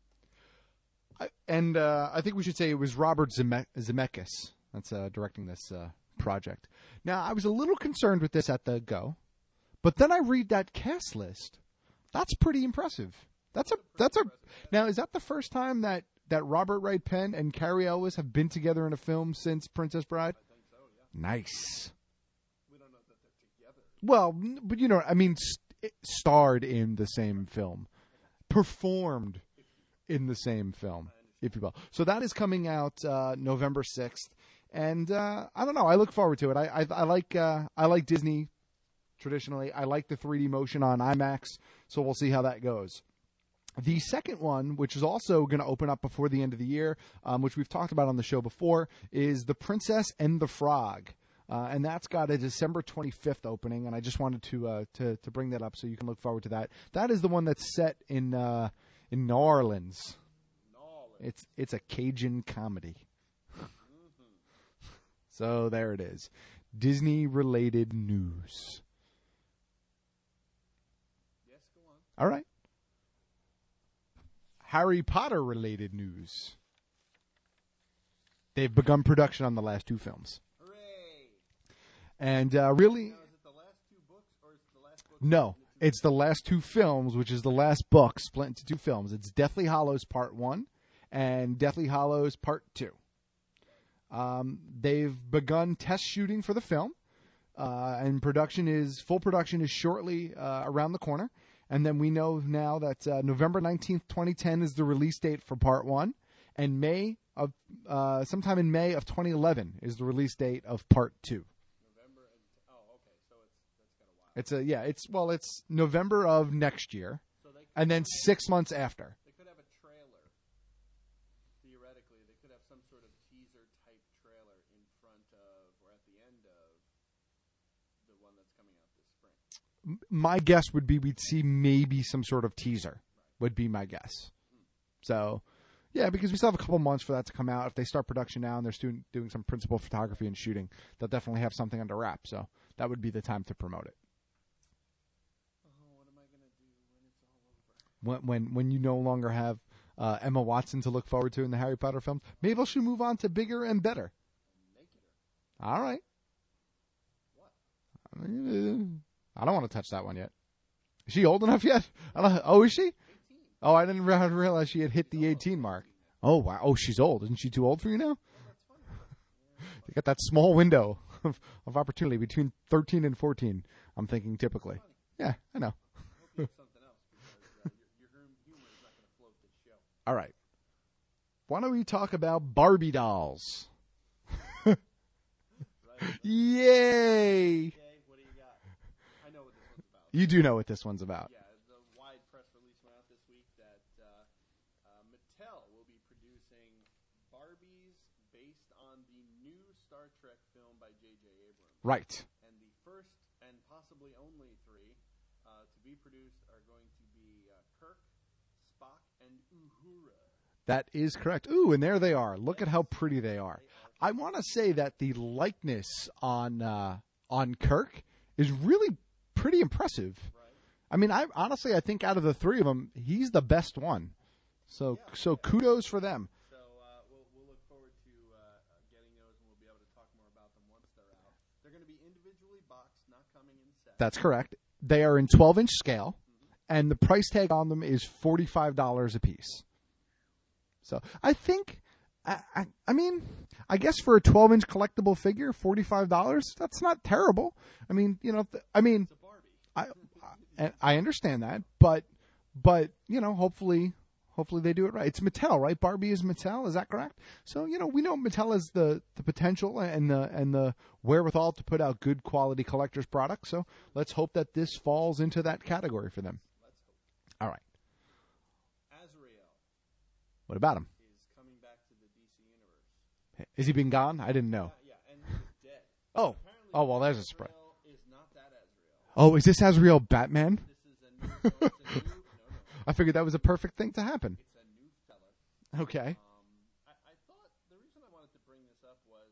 I, and uh, I think we should say it was Robert Zeme- Zemeckis that's uh, directing this uh, project. Now, I was a little concerned with this at the go, but then I read that cast list. That's pretty impressive. That's a that's a. Now, is that the first time that, that Robert Wright Penn and Carrie Ellis have been together in a film since Princess Bride? I think so, yeah. Nice. We don't know that they're together. Well, n- but you know, I mean, st- starred in the same film, performed in the same film, if you will. So that is coming out uh, November sixth, and uh, I don't know. I look forward to it. I I, I like uh, I like Disney traditionally. I like the three D motion on IMAX, so we'll see how that goes. The second one, which is also going to open up before the end of the year, um, which we've talked about on the show before, is The Princess and the Frog. Uh, and that's got a December twenty-fifth opening, and I just wanted to, uh, to to bring that up so you can look forward to that. That is the one that's set in uh, in New Orleans. Knowledge. It's it's a Cajun comedy. So there it is. Disney-related news. Yes, go on. All right. Harry Potter-related news. They've begun production on the last two films. Hooray! And uh, really, Now, is it the last two books, or is it the last book? no, it's the last two films, which is the last book split into two films. It's Deathly Hallows Part one and Deathly Hallows Part two. Um, they've begun test shooting for the film, uh, and production is full production is shortly uh, around the corner. And then we know now that uh, November nineteenth, twenty ten is the release date for part one, and May of uh, sometime in May of twenty eleven is the release date of part two. November. And, oh, okay. So it's that's got a while. It's a yeah. It's well, it's November of next year, So they could and then six months after. They could have a trailer. Theoretically, they could have some sort of teaser type trailer in front of or at the end of the one that's coming out this spring. My guess would be we'd see maybe some sort of teaser. Would be my guess. So, yeah, because we still have a couple months for that to come out. If they start production now and they're doing doing some principal photography and shooting, they'll definitely have something under wrap. So that would be the time to promote it. Oh, what am I gonna do when it's all over? When when when you no longer have uh, Emma Watson to look forward to in the Harry Potter films, maybe I should move on to bigger and better. Naked All right. What? I mean, uh, I don't want to touch that one yet. Is she old enough yet? I don't, oh, is she? eighteen. Oh, I didn't re- realize she had hit the eighteen mark. Oh, wow. Oh, she's old. Isn't she too old for you now? Well, that's funny. They got that small window of, of opportunity between thirteen and fourteen, I'm thinking typically. Yeah, I know. I hope you have something else because uh, your, your humor is not going to float this show. All right. Why don't we talk about Barbie dolls? Right? Yay! Okay, what do you got? I know what this one's about. You do know what this one's about. Yeah, the wide press release went out this week that uh, uh, Mattel will be producing Barbies based on the new Star Trek film by J J Abrams. Right. And the first and possibly only three uh, to be produced are going to be uh, Kirk, Spock, and Uhura. That is correct. Ooh, and there they are. Look at how pretty they are. I want to say that the likeness on uh, on Kirk is really pretty impressive. Right. I mean, I honestly I think out of the three of them, he's the best one. So Yeah. so kudos for them. So uh, we'll, we'll look forward to uh, uh, getting those, and we'll be able to talk more about them once they're out. They're going to be individually boxed, not coming in sets. That's correct. They are in twelve inch scale, and the price tag on them is forty-five dollars a piece. So I think, I, I, I mean, I guess for a twelve inch collectible figure, forty-five dollars, that's not terrible. I mean, you know, th- I mean, It's a Barbie. I, I I understand that, but but you know, hopefully, hopefully they do it right. It's Mattel, right? Barbie is Mattel, is that correct? So you know, we know Mattel has the, the potential and the and the wherewithal to put out good quality collectors products. So let's hope that this falls into that category for them. Let's hope. All right, Azrael what about him? is coming back to the D C universe. Has he been gone? I didn't know. Yeah, yeah, and he's dead. Oh, Apparently, oh well, there's a surprise. Azrael is not that Azrael. Oh, is this Azrael Batman? This is a new. No, it's a new no, no. I figured that was a perfect thing to happen. It's a new fella. Okay. Um, I, I thought the reason I wanted to bring this up was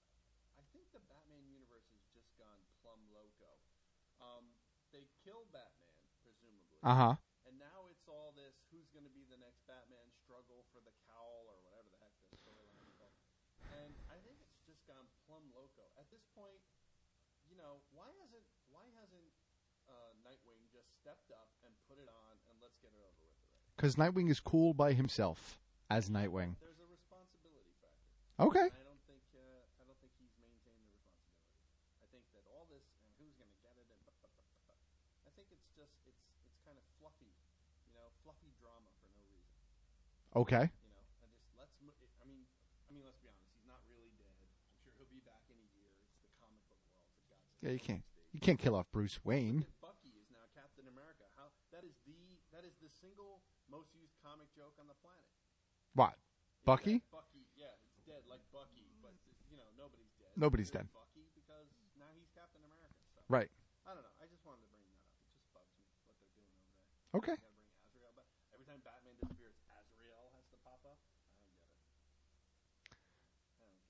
I think the Batman universe has just gone plumb loco. Um, they killed Batman, presumably, Uh huh. and now it's all this: who's going to be the next Batman? Struggle for the cowl, or whatever the heck this storyline is called. And I think it's just gone plumb loco. At this point, you know, why hasn't why hasn't uh, Nightwing just stepped up and put it on and let's get it over with already? Because Nightwing is cool by himself as Nightwing. There's a responsibility factor. Okay. I don't think uh, I don't think he's maintained the responsibility. I think that all this and who's going to get it and bu- bu- bu- bu- bu- I think it's just it's it's kind of fluffy, you know, fluffy drama for no reason. Okay. You know, I just let's. mo- I mean, I mean, let's be honest. He's not really dead. I'm sure he'll be back in a year. It's the comic book world. For God's sake. Yeah, you can't you can't kill off Bruce Wayne. Bucky is now Captain America. How that is the that is the single most used comic joke on the planet. What? Is Bucky? that Bucky, yeah, it's dead like Bucky, but you know nobody's dead. Nobody's It's dead. Bucky because now he's Captain America. So Right. I don't know. I just wanted to bring that up. It just bugs me what they're doing over there. Okay. Got to bring Azrael back. Every time Batman disappears, Azrael has to pop up. I don't get it. I don't get it.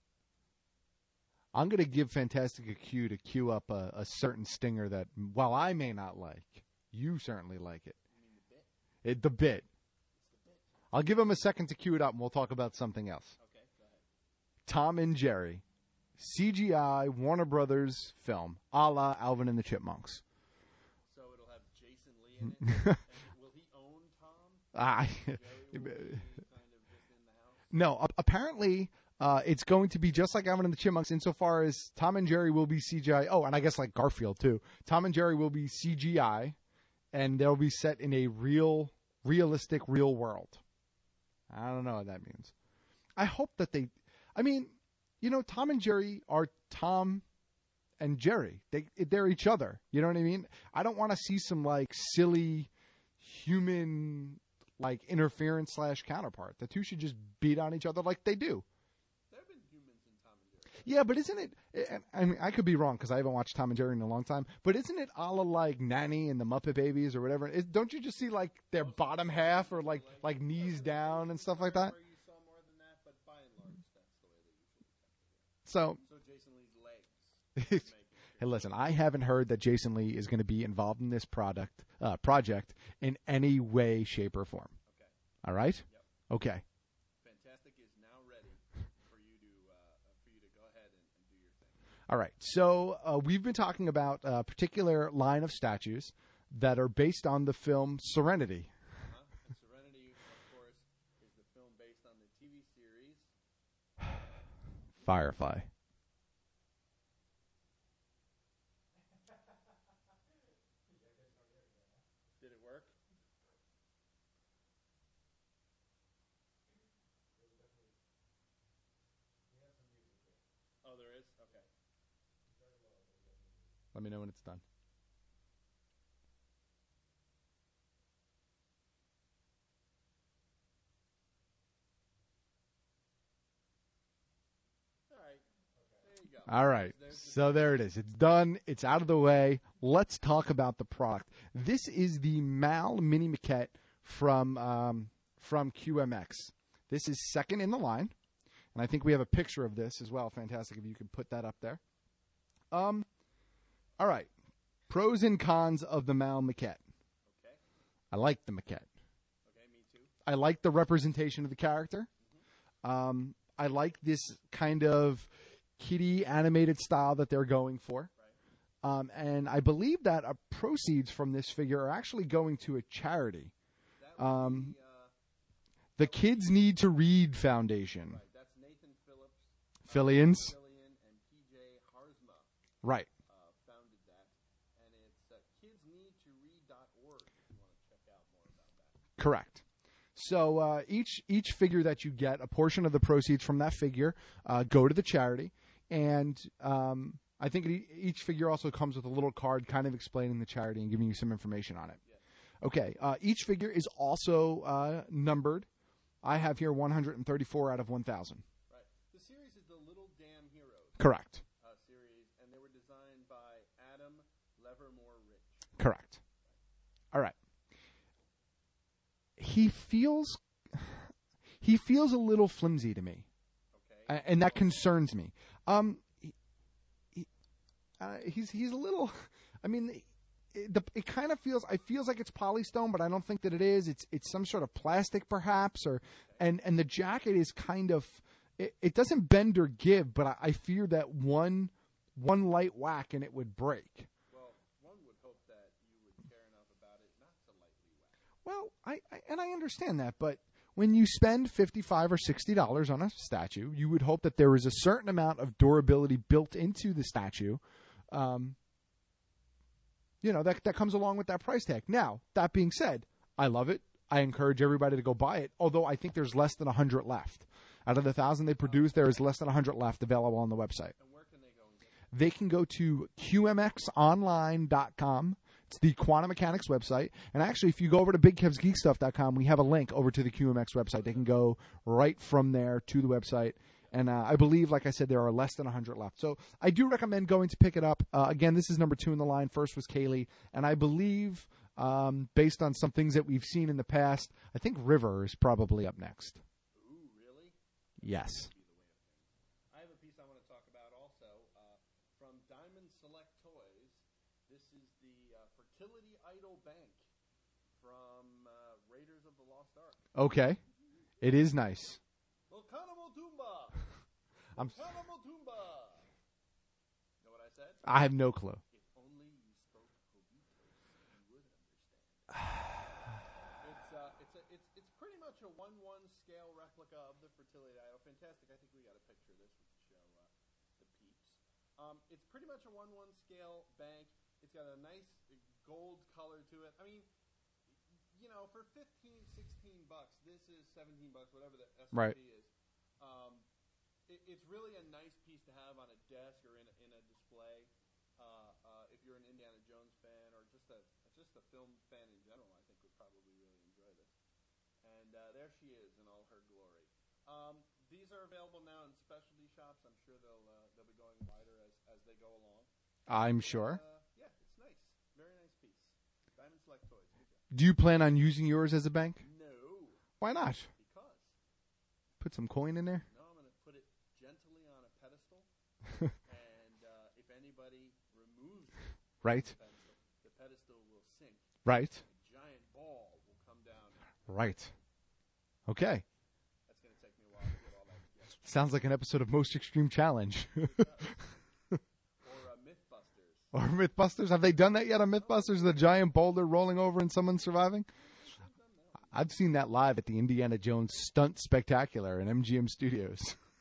I'm going to give Fantastic a cue to cue up a, a certain stinger that, while I may not like, you certainly like it. You mean the bit? It the bit. It's the bit. I'll give him a second to cue it up, and we'll talk about something else. Okay, go ahead. Tom and Jerry, C G I Warner Brothers film, a la Alvin and the Chipmunks. So it'll have Jason Lee in it. And will he own Tom? Ah, Jerry will be kind of just in the house. no, a- apparently Uh, it's going to be just like Alvin and the Chipmunks insofar as Tom and Jerry will be C G I. Oh, and I guess like Garfield too. Tom and Jerry will be C G I, and they'll be set in a real, realistic, real world. I don't know what that means. I hope that they, I mean, you know, Tom and Jerry are Tom and Jerry. They, they're each other. You know what I mean? I don't want to see some like silly human like interference slash counterpart. The two should just beat on each other like they do. Yeah, but isn't it? I mean, I could be wrong because I haven't watched Tom and Jerry in a long time. But isn't it a la like Nanny and the Muppet Babies or whatever? Is, don't you just see like their bottom half or like like knees down and stuff like that? So, so Jason Lee's legs. Hey, listen, I haven't heard that Jason Lee is going to be involved in this product uh, project in any way, shape, or form. Okay. All right. Yep. Okay. All right, so uh, we've been talking about a particular line of statues that are based on the film Serenity. Uh-huh. And Serenity, of course, is the film based on the T V series Firefly. Did it work? Oh, there is? Okay. Let me know when it's done. All right. There you go. All right. So there it is. It's done. It's out of the way. Let's talk about the product. This is the Mal Mini Maquette from um, from Q M X. This is second in the line, and I think we have a picture of this as well. Fantastic if you could put that up there. Um. All right. Pros and cons of the Mal Maquette. Okay. I like the maquette. Okay, me too. I like the representation of the character. Mm-hmm. Um, I like this kind of kiddie animated style that they're going for. Right. Um, and I believe that uh, proceeds from this figure are actually going to a charity. That would Um, be, uh, the Kids Need to Read Foundation. right. That's Nathan Phillips, Fillions. Fillion, and P J Harzma. Right. Correct. So uh, each each figure that you get, a portion of the proceeds from that figure uh, go to the charity, and um, I think it, each figure also comes with a little card, kind of explaining the charity and giving you some information on it. Yeah. Okay. Uh, each figure is also uh, numbered. I have here one hundred thirty-four out of one thousand. Right. The series is the Little Damn Heroes. Correct. Uh, series, and they were designed by Adam Levermore Rich. Correct. All right. He feels he feels a little flimsy to me, okay, and that concerns me. Um, he, he, uh, he's he's a little. I mean, it, the, it kind of feels. I feels like it's polystone, but I don't think that it is. It's it's some sort of plastic, perhaps, or and and the jacket is kind of. It, it doesn't bend or give, but I, I fear that one one light whack and it would break. Well, I, I and I understand that, but when you spend fifty-five or sixty dollars on a statue, you would hope that there is a certain amount of durability built into the statue. Um, you know, that that comes along with that price tag. Now, that being said, I love it. I encourage everybody to go buy it, although I think there's less than one hundred left. Out of the one thousand they produced, there is less than one hundred left available on the website. And where can they go and get it? They can go to Q M X online dot com. It's the Quantum Mechanics website. And actually, if you go over to big kevs geek stuff dot com, we have a link over to the Q M X website. They can go right from there to the website. And uh, I believe, like I said, there are less than one hundred left. So I do recommend going to pick it up. Uh, again, this is number two in the line. First was Kaylee. And I believe, um, based on some things that we've seen in the past, I think River is probably up next. Ooh, really? Yes. I have a piece I want to talk about also uh, from Diamond Select Toys. This is the uh, Fertility Idol Bank from uh, Raiders of the Lost Ark. Okay. It is nice. Volcano Motumba. I'm Volcano Motumba. Know what I said? I have no clue. If only you spoke Hobitos, you would understand. it's uh, it's a it's it's pretty much a one one scale replica of the Fertility Idol. Fantastic. I think we got a picture of this to show uh, the peeps. Um, it's pretty much a one one scale bank. It's got a nice gold color to it. I mean, you know, for fifteen, sixteen bucks, this is seventeen bucks, whatever the S R P Right. is. Um, it, it's really a nice piece to have on a desk or in a, in a display. Uh, uh, if you're an Indiana Jones fan or just a just a film fan in general, I think would probably really enjoy this. And uh, there she is in all her glory. Um, these are available now in specialty shops. I'm sure they'll uh, they'll be going wider as, as they go along. I'm sure. Uh, yeah, it's nice. Very nice piece. Diamond Select Toys. Good job. Do you plan on using yours as a bank? No, Why not? because Put some coin in there? no, I'm going to put it gently on a pedestal. And uh, if anybody removes it Right. from the pedestal, the pedestal will sink. Right. A giant ball will come down. Right. Okay. That's going to take me a while to get all that together. Sounds like an episode of Most Extreme Challenge. Or uh, Mythbusters. Or Mythbusters. Have they done that yet on Mythbusters? The giant boulder rolling over and someone surviving? I've seen that live at the Indiana Jones Stunt Spectacular in M G M Studios.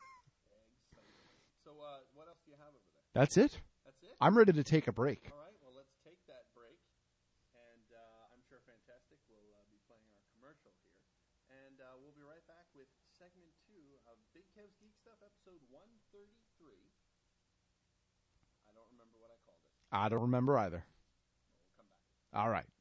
So uh, what else do you have over there? That's it. That's it? I'm ready to take a break. All right, well, let's take that break. And uh, I'm sure Fantastic will uh, be playing our commercial here. And uh, we'll be right back with segment two of Big Kev's Geek Stuff, episode one thirty-three. I don't remember what I called it. I don't remember either. We'll come back. All right.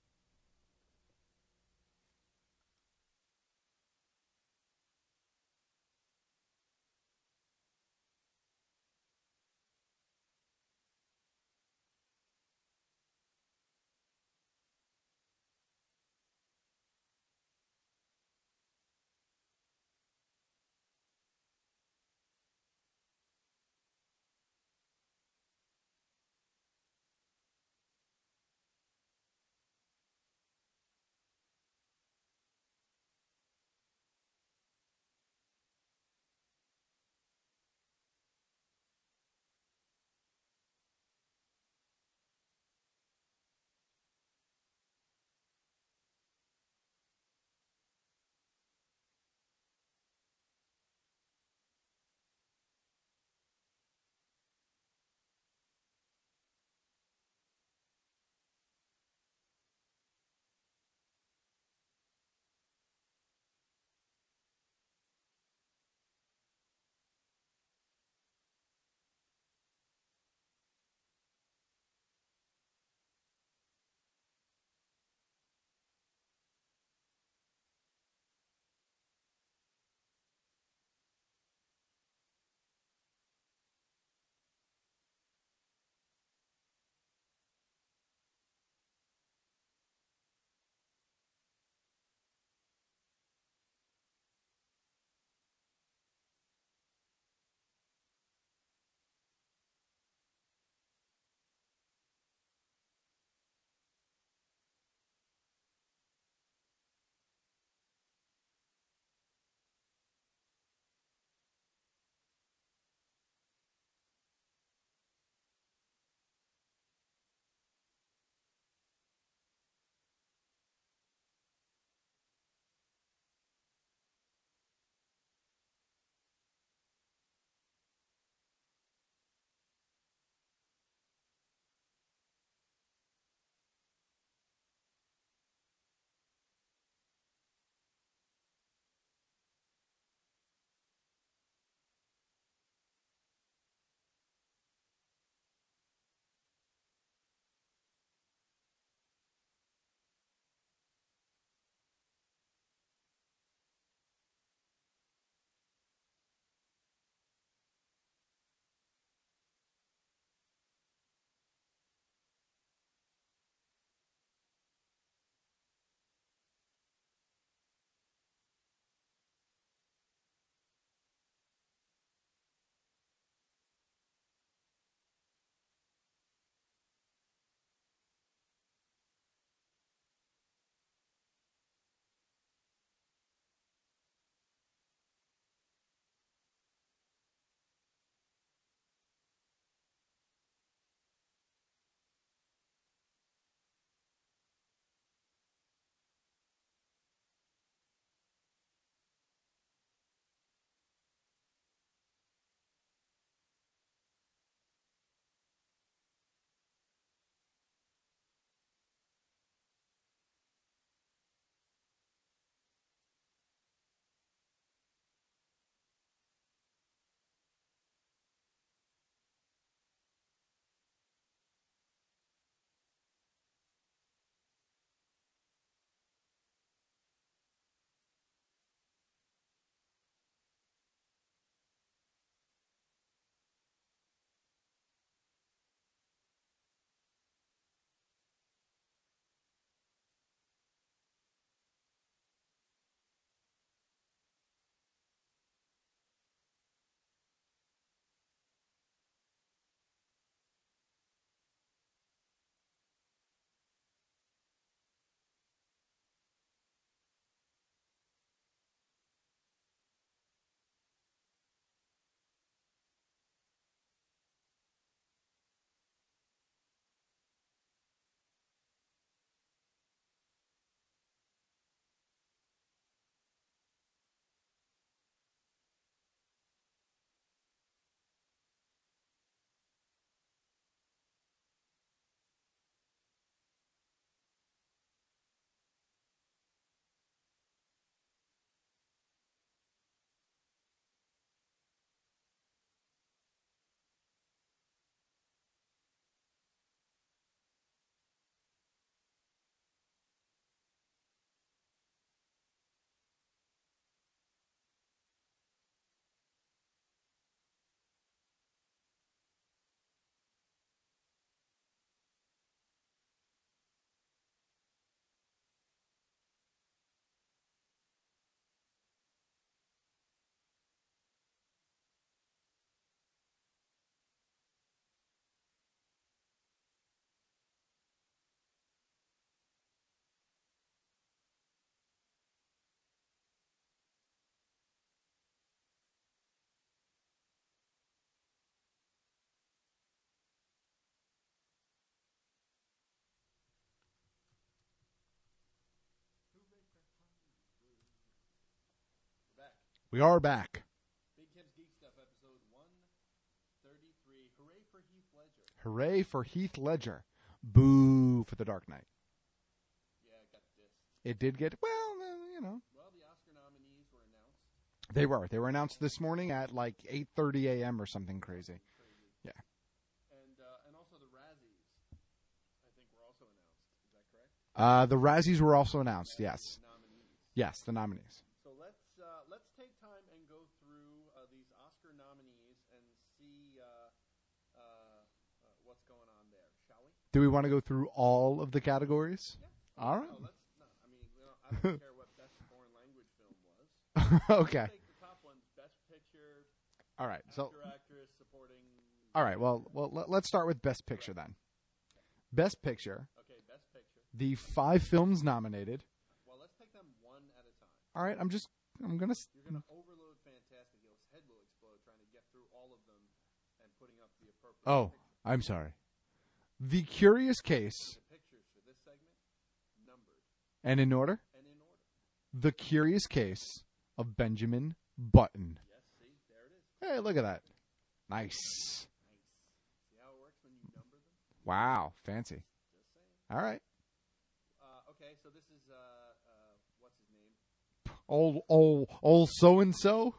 We are back. Big Kim's Geek Stuff, episode one thirty-three. Hooray for Heath Ledger. Hooray for Heath Ledger. Boo for The Dark Knight. Yeah, it got dissed. It did get, well, uh, you know. Well, the Oscar nominees were announced. They were. They were announced this morning at like eight thirty a.m. or something crazy. Crazy. Yeah. And uh, and also the Razzies, I think, were also announced. Is that correct? Uh, the Razzies were also announced, yes. The nominees. Yes, the nominees. So let's uh, let's take time and go through uh, these Oscar nominees and see uh, uh, uh, what's going on there, shall we? Do we want to go through all of the categories? Yeah. All right. No, let's not. I mean, we don't, I don't care what best foreign language film was. Okay. Let's take the top ones: Best Picture, All right. So, Actor, Actress, Supporting. all right. Well, well, let- let's start with Best Picture then. Best Picture. Okay, Best Picture. The five films nominated. Well, let's take them one at a time. All right. I'm just. I'm gonna. s- You're going to overload Fantastic. Your head will explode trying to get through all of them and putting up the appropriate Oh, picture. I'm sorry. The Curious Case, The pictures for this segment, numbered and in order, and in order. The Curious Case of Benjamin Button. Yes, see, there it is. Hey, look at that. Nice. Nice. See how it works when you number them? Wow. Fancy. Just saying. All right. Uh, okay, so this is, uh, uh, what's his name? Old, old, old so and so.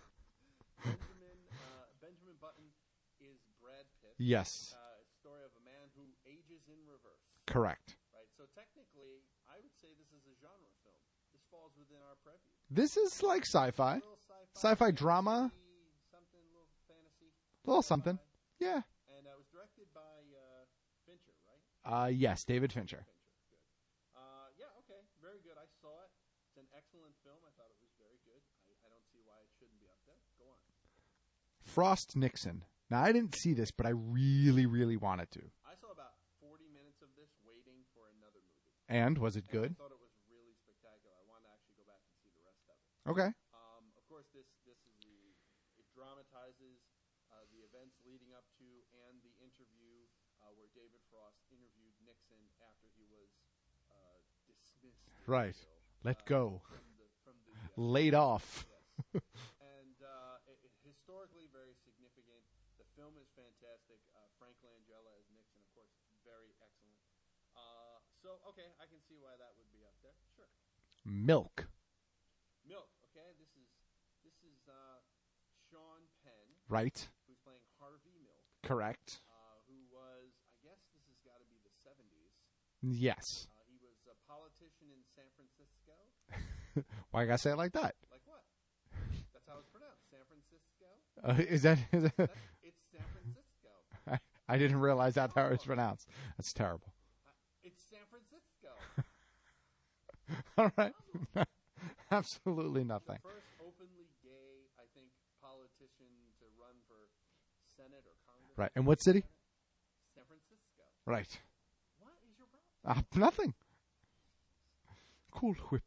Benjamin, uh, Benjamin Button is Brad Pitt. Yes. Uh, it's a story of a man who ages in reverse. Correct. Right, so technically, I would say this is a genre film. This falls within our purview. This is like sci-fi. A little sci-fi, Sci-fi fantasy, drama. something, a little fantasy. A little something. Sci-fi. Yeah. And uh, it was directed by uh, Fincher, right? Uh, yes, David Fincher. Fincher, good. Uh, yeah, okay, very good. I saw it. It's an excellent film. I thought it was very good. I, I don't see why it shouldn't be up there. Go on. Frost Nixon. Now, I didn't see this, but I really, really wanted to. I saw about forty minutes of this waiting for another movie. And was it And good? I thought it was really spectacular. I wanted to actually go back and see the rest of it. Okay. Um, of course, this this is the it dramatizes uh, the events leading up to and the interview uh, where David Frost interviewed Nixon after he was uh, dismissed. if you Right. will, Let uh, go. From the, from the, uh, Laid off. Yes. and uh, it, it- historically very significant. The film is fantastic. Uh, Frank Langella as Nixon, of course, very excellent. Uh, so, okay, I can see why that would be up there. Sure. Milk. Milk. Okay, this is this is uh, Sean Penn, Right. who's playing Harvey Milk, Correct. uh, who was, I guess this has got to be the seventies. Yes. Uh, he was a politician in San Francisco. Why I gotta say it like that? Like what? That's how it's pronounced. San Francisco. Uh, is that? Is that That's, it's San Francisco. I, I didn't realize that's how it's pronounced. That's terrible. Uh, it's San Francisco. All right. Absolutely nothing. The first openly gay, I think, politician to run for Senate or Congress. Right. And what city? San Francisco. Right. What is your problem? Uh, nothing. Cool Whip.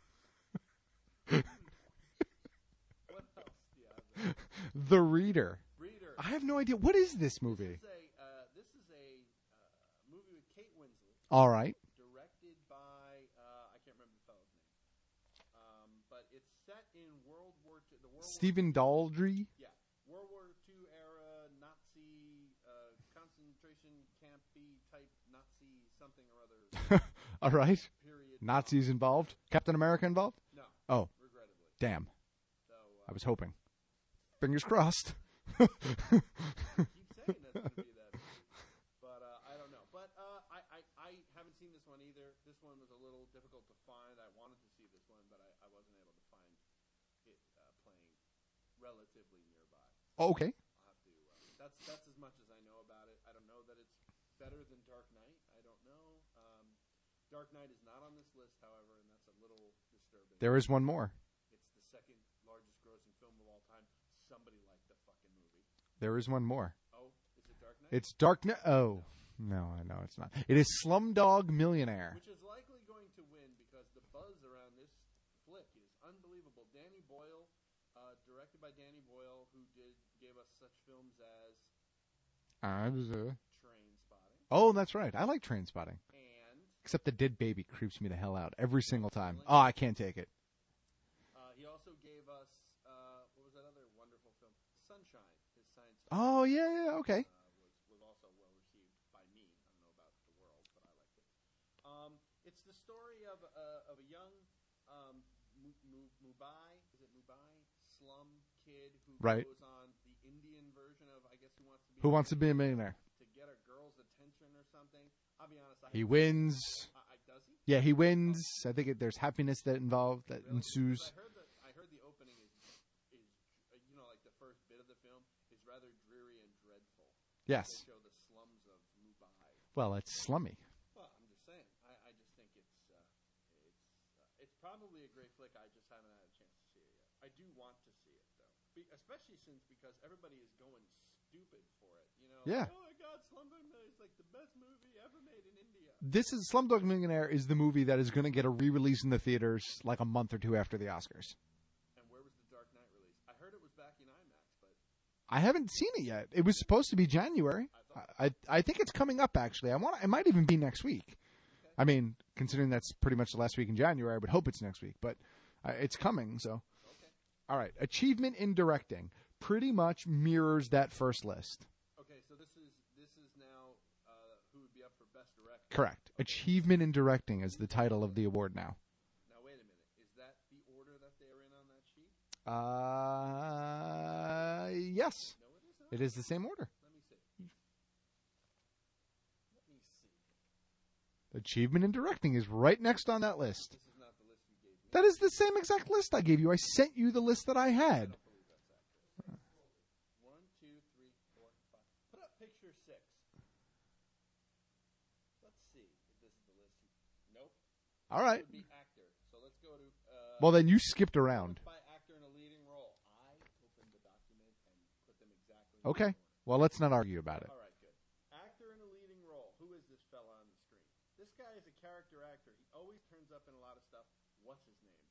What else do you have there? The Reader. Reader. I have no idea. What is this movie? This is a, uh, this is a uh, movie with Kate Winslet, All right. directed by, uh, I can't remember the fellow's name. Um, but it's set in World War Two. The World Stephen Daldry. War, yeah, World War Two era Nazi uh, concentration campy type Nazi something or other All right. period. Nazis involved. Captain America involved. No, Oh, regrettably. damn. So uh, I was hoping. Fingers crossed. keep saying that's going to be that movie. But uh, I don't know. But uh, I, I, I haven't seen this one either. This one was a little difficult to find. I wanted to see this one, but I, I wasn't able to find it uh, playing relatively nearby. Okay. I'll have to. Uh, that's that's as much as I know about it. I don't know that it's better than Dark Knight. I don't know. Um, Dark Knight is not on this list, however, and that's a little disturbing. There is one more. It's the second largest grossing film of all time. Somebody liked the fucking movie. There is one more. Oh, is it Dark Knight? It's Dark Knight. Oh. No, I know it's not. It is Slumdog Millionaire. Which is likely going to win because the buzz around this flick is unbelievable. Danny Boyle, uh, directed by Danny Boyle, who did gave us such films as I was, uh... Train Spotting Oh, that's right. I like Train Spotting. and Except the dead baby creeps me the hell out every single time. Really? Oh, I can't take it. uh, he also gave us uh, Oh yeah, yeah, okay. Uh, was was also well received by me. I don't know about the world, but I liked it. Um, it's the story of uh, of a young um, Mu- Mu- Mumbai, is it Mumbai slum kid who Right. goes on the Indian version of I guess Who Wants to Be Who a wants to be a millionaire? to get a girl's attention or something. I'll be honest. I He haven't- wins. I, I, does he? Yeah, he wins. I think it, there's happiness that involved that Really? ensues. Because I heard that I heard the opening is is uh, you know like the first bit of the film is rather dreary and dreadful. Yes. They show the slums of Mumbai. Well, it's slummy. Well, I'm just saying. I, I just think it's uh, it's uh, it's probably a great flick. I just haven't had a chance to see it yet. I do want to see it though, Be, especially since because everybody is going stupid for it. You know? Yeah. Oh my God, Slumdog Millionaire is like the best movie ever made in India. This is Slumdog Millionaire is the movie that is going to get a re-release in the theaters like a month or two after the Oscars. And where was the Dark Knight release? I heard it was back in IMAX, but I haven't seen it yet. It was supposed to be January. I I, I think it's coming up actually. I want. It might even be next week. okay. I mean, considering that's pretty much the last week in January, I would hope it's next week, but uh, it's coming. So, Okay. all right. Achievement in directing pretty much mirrors that first list. Okay, so this is this is now uh, who would be up for best director. Correct. Achievement in directing is the title of the award now. Now wait a minute. Is that the order that they're in on that sheet? Uh, yes, No, it is not. it is the same order. Let me see. Let me see. Achievement in directing is right next on that list. This is not the list you gave me. That is the same exact list I gave you. I sent you the list that I I had. don't believe that's accurate. One, two, three, four, five. Put up picture six. Let's see if this is the list. You... Nope. All right. It would be actor. So let's go to. Uh, Well, then you skipped around. by actor in a leading role. I opened the document and put them exactly. in Okay. the order. Well, let's not argue about it. All right, good. Actor in a leading role. Who is this fella on the screen? This guy is a character actor. He always turns up in a lot of stuff. What's his name?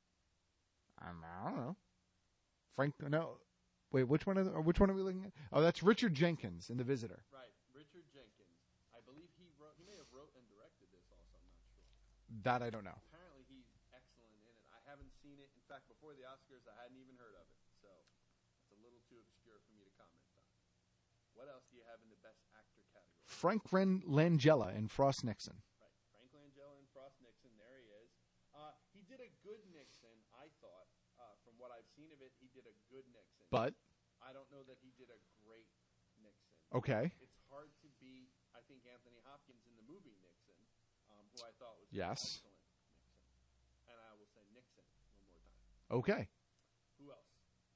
I don't know. Frank? No. Wait, which one? Is, which one are we looking at? Oh, that's Richard Jenkins in The Visitor. Right, Richard Jenkins. I believe he wrote. He may have wrote and directed this. Also, I'm not sure. That I don't know. Apparently, he's excellent in it. I haven't seen it. In fact, before the Oscars, I hadn't even heard of it. So it's a little too obscure for me to comment on. What else do you have in the best actor category? Frank Ren- Langella in Frost Nixon. Right, Frank Langella and Frost Nixon. There he is. Uh, he did a good Nixon, I thought. Uh, from what I've seen of it, he did a good Nixon. But I don't know that he did a great Nixon. okay. It's hard to beat, I think, Anthony Hopkins in the movie Nixon, um, who I thought was Yes. excellent Nixon. And I will say Nixon one more time. Okay. Who else?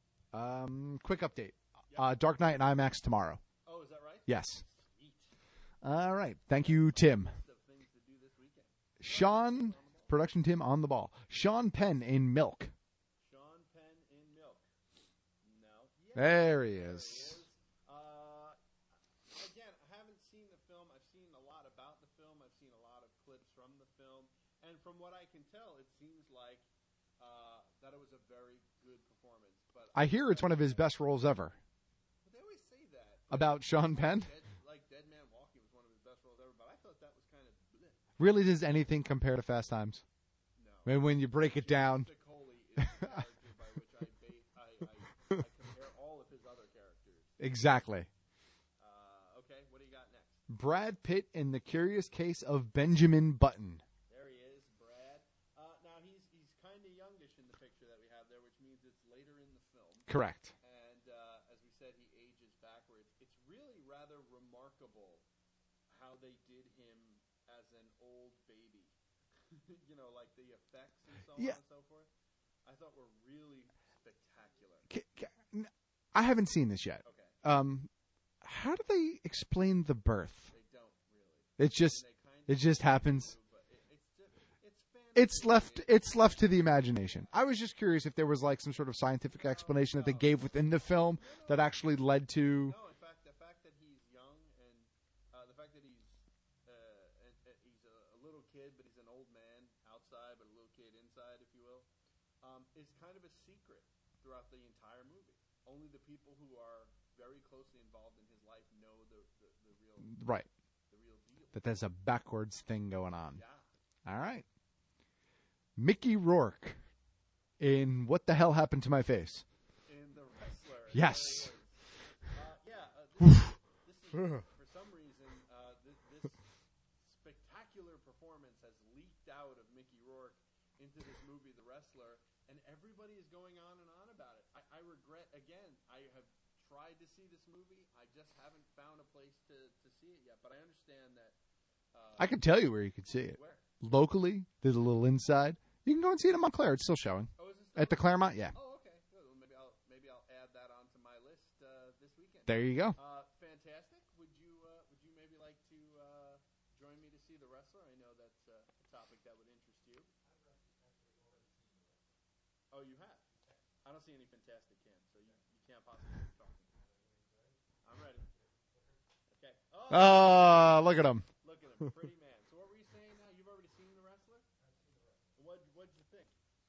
Um, quick update. Yep. Uh, Dark Knight and IMAX tomorrow. Oh, is that right? Yes. Sweet. All right. Thank you, Tim. List of things to do this weekend. Sean, production Tim on the ball. Sean Penn in Milk. Sean Penn in Milk. No. Yeah. There he There is. he is. Uh, again, I haven't seen the film. I've seen a lot about the film. I've seen a lot of clips from the film. And from what I can tell, it seems like uh, that it was a very good performance. But I hear it's one of his best roles ever. But they always say that. About Sean Penn? Dead, like Dead Man Walking was one of his best roles ever, but I thought that was kind of bleh. Really, does anything compare to Fast Times? No. When, when you break it down. Coley is the character by which I, ba- I, I, I compare all of his other characters. Exactly. Uh, okay, what do you got next? Brad Pitt in The Curious Case of Benjamin Button. There he is, Brad. Uh, now he's he's kind of youngish in the picture that we have there, which means it's later in the film. Correct. And uh, as we said, he ages backwards. It's really rather remarkable how they did him as an old baby. You know, like the effects and so Yeah. on and so forth. I thought were really spectacular. Ca- ca- n- I haven't seen this yet. Okay, Um, how do they explain the birth? they don't really. It's just, They kind it just happens. do, but it, it's just, it's fantasy. It's left. It's left to the imagination. I was just curious if there was like some sort of scientific explanation that they gave within the film that actually led to. No, in fact, the fact that he's young and uh, the fact that he's uh, and, and he's a, a little kid, but he's an old man outside, but a little kid inside, if you will, um, is kind of a secret throughout the entire movie. Only the people who are very closely involved in his life know the the, the real Right. the real deal. That there's a backwards thing going on. Yeah. All right. Mickey Rourke in What the Hell Happened to My Face? In The Wrestler. Yes. There he is. Uh, yeah, uh, this, this is, for some reason, uh, this, this spectacular performance has leaked out of Mickey Rourke into this movie, The Wrestler, and everybody is going on and on about it. I, I regret, again, I have tried to see this movie. I just haven't found a place to, to see it yet, but I understand that. Uh, I can tell you where you could see it. Where? Locally, there's a little inside. You can go and see it in Montclair. It's still showing. Oh, is it still At the Claremont, yeah. Oh, okay. Good. Well, maybe I'll maybe I'll add that onto my list uh, this weekend. There you go. Uh, fantastic. Would you uh, would you maybe like to uh, join me to see The Wrestler? I know that's uh, a topic that would interest you. Oh, you have? I don't see any fantastic cans, so you, you can't possibly be talking. I'm ready. Okay. Oh, Ah, look at him. look at him, pretty man. So what were you saying now? You've already seen The Wrestler? What what'd you think?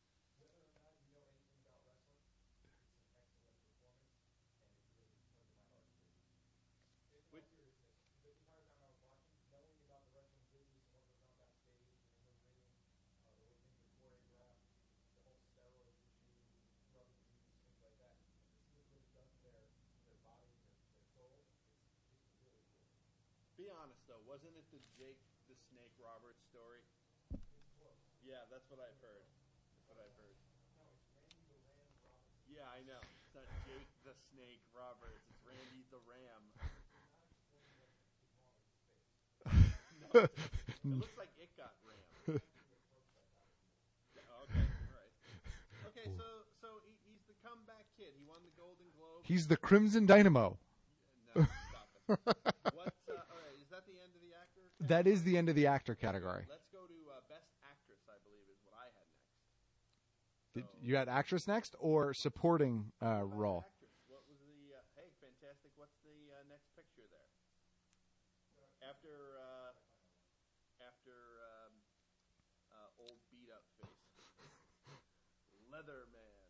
Be honest though, wasn't it the Jake the Snake Roberts story? Yeah, that's what I've heard. That's what I've heard. Yeah, I know. It's not Jake the Snake Roberts. It's Randy the Ram. No, it looks like it got rammed. Okay, all right. Okay, so so he, he's the comeback kid. He won the Golden Globe. He's the Crimson Dynamo. No, stop it. What? Uh, all right, is that the end of the actor? That is the end of the actor category. Let's go to uh, Best Actress, I believe, is what I had next. Did, So- you had actress next or supporting uh, role? Actress. What was the? Uh, hey, fantastic! What's the uh, next picture there? After uh, after um, uh, old beat up face, Leatherman.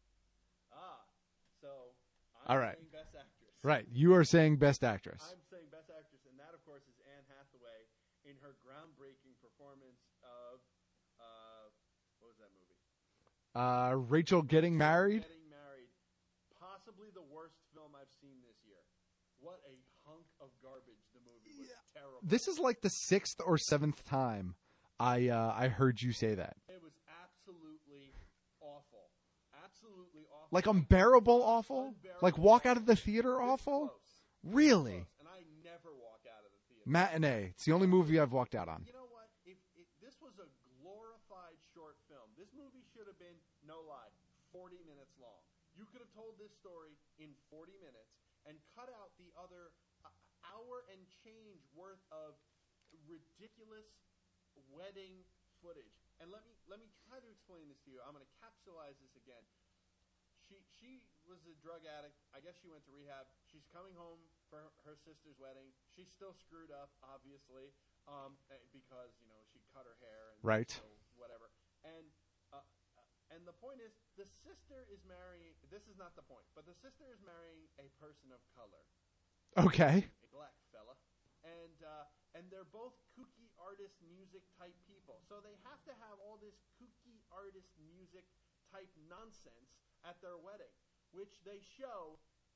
Ah, so I'm All right. saying Best Actress. Right. You are saying best actress. I'm saying Best Actress, and that, of course, is Anne Hathaway in her groundbreaking performance of uh, what was that movie? Uh, Rachel Getting Married. Getting Married. Possibly the worst film I've seen this year. What a hunk of garbage the movie was. Terrible. This is like the sixth or seventh time I uh, I heard you say that. It was absolutely awful. Absolutely awful. Like unbearable awful? Unbearable. Like walk out of the theater It's awful? close. Really? Close. And I never walk out of the theater. Matinee. It's the only movie I've walked out on. You know what? If, if this was a glorified short film, this movie should have been, no lie, forty minutes long. You could have told this story in forty minutes and cut out the other uh, hour and change worth of ridiculous wedding footage. And let me let me try to explain this to you. I'm going to capsulize this again. She she was a drug addict. I guess she went to rehab. She's coming home for her, her sister's wedding. She's still screwed up, obviously, um, eh, because you know she cut her hair and Right. so whatever. And uh, uh, and the point is, the sister is marrying. This is not the point, but the sister is marrying a person of color, Okay. a black fella, and uh, and they're both kooky artist music type people. So they have to have all this kooky artist music type nonsense at their wedding, which they show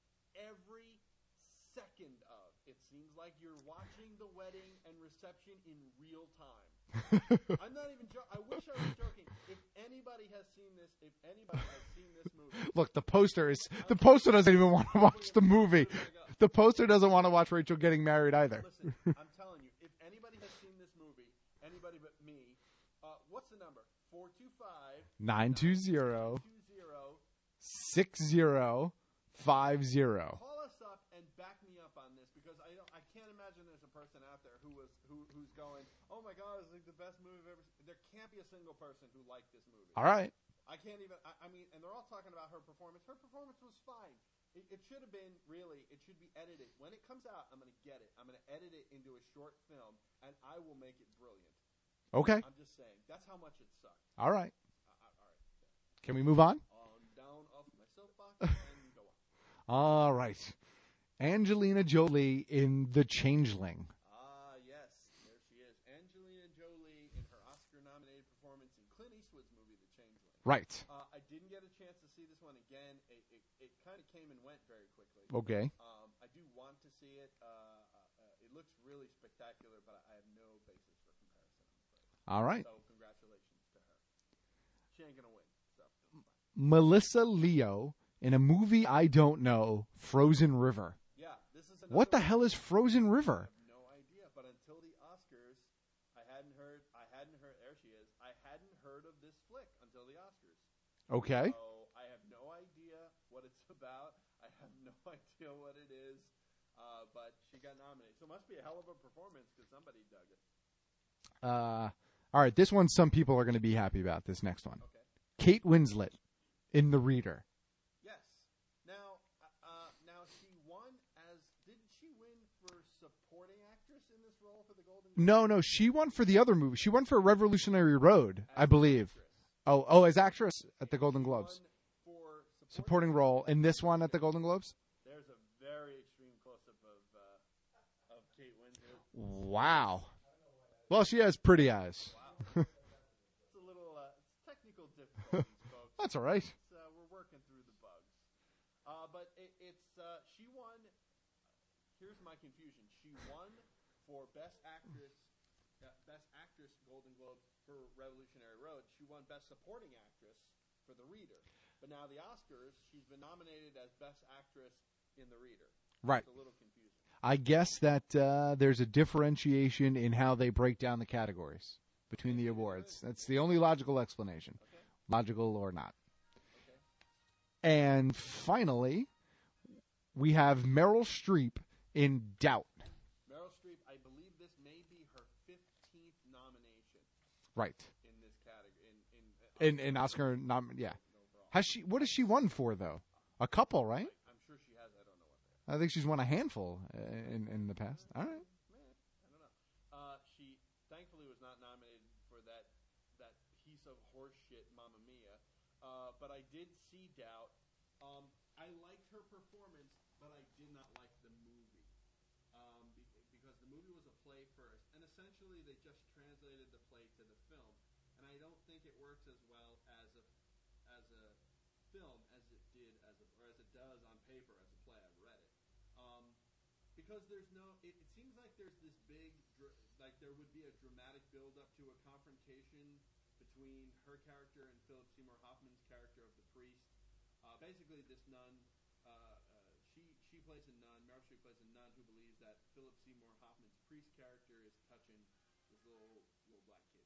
every second of. It seems like you're watching the wedding and reception in real time. I'm not even joking. I wish I was joking. If anybody has seen this, if anybody has seen this movie, Look, the poster is the poster doesn't even want to watch the movie. The poster doesn't want to watch Rachel Getting Married either. listen, I'm telling you, if anybody has seen this movie, anybody but me, uh, what's the number? four two five nine two zero two zero six zero five zero. Call us up and back me up on this, because I don't, I can't imagine there's a person out there who was who who's going, oh my god, it's like the best movie I've ever seen. There can't be a single person who liked this movie. All right. I can't even. I, I mean, and they're all talking about her performance. Her performance was fine. It, it should have been really. It should be edited. When it comes out, I'm going to get it. I'm going to edit it into a short film, and I will make it brilliant. Okay. I'm just saying. That's how much it sucked. All right. Uh, uh, all right. Can we move on? On down off my soapbox and go on. All right. Angelina Jolie in The Changeling. Ah, yes, there she is. Angelina Jolie in her Oscar-nominated performance in Clint Eastwood's movie, The Changeling. Right. Uh, I didn't get a chance to see this one again. It, it, it kind of came and went very quickly. Okay. Um, I do want to really spectacular, but I have no basis for comparison, I'm afraid. All right. So congratulations to her. She ain't gonna win. So Melissa Leo in a movie I don't know, Frozen River. yeah, this is What the another hell is Frozen I River? have no idea, but until the Oscars, I hadn't heard. I hadn't heard. There she is. I hadn't heard of this flick until the Oscars. Okay. So I have no idea what it's about. I have no idea what it is. Uh, but she got nominated, so it must be a hell of a performance because somebody dug it. Uh, all right, this one some people are going to be happy about, this next one. Okay. Kate Winslet in The Reader. Yes. Now, uh, uh, now she won as. Didn't she win for supporting actress in this role for the Golden Globe? No, no, she won for the other movie. She won for Revolutionary Road, I As believe. actress. Oh, oh, as actress at the Golden She Globes. won for Supporting role in this one at the Golden Globes? There's a very extreme close-up of uh, of Kate Winslet. Wow. Well, she has pretty eyes. Wow. It's a little uh, it's technical difficulties, folks. That's all right. It's, uh, we're working through the bugs. Uh, but it, it's uh, she won. Here's my confusion. She won for Best Actress, uh, Best Actress Golden Globe for Revolutionary Road. She won Best Supporting Actress for The Reader. But now the Oscars, she's been nominated as Best Actress in The Reader. Right. It's a little confusing. I guess that uh, there's a differentiation in how they break down the categories between the awards. That's the only logical explanation, Okay. logical or not. Okay. And finally, we have Meryl Streep in Doubt. Meryl Streep, I believe this may be her fifteenth nomination Right. in this category. In in, In, in Oscar, nom- yeah. overall. Has she? What has she won for though? A couple, right? I'm sure she has. I don't know what they are. I think she's won a handful uh, in in the past. All right. Man, I don't know. Uh, she thankfully was not nominated for that that piece of horse shit, Mamma Mia. Uh, but I did see Doubt. Um, I liked her performance, but I did not like the movie. Um, be- because the movie was a play first, and essentially they just translated the play to the film, and I don't think it works as well as a as a film as it did as a, or as it does on paper as a play. I've read it. Um, because there's no, it, it seems like there's this big, dr- like there would be a dramatic build up to a confrontation between her character and Philip Seymour Hoffman's character of the priest. Uh, basically, this nun, uh, uh, she she plays a nun. Meryl Streep plays a nun who believes that Philip Seymour Hoffman's priest character is touching this little little black kid.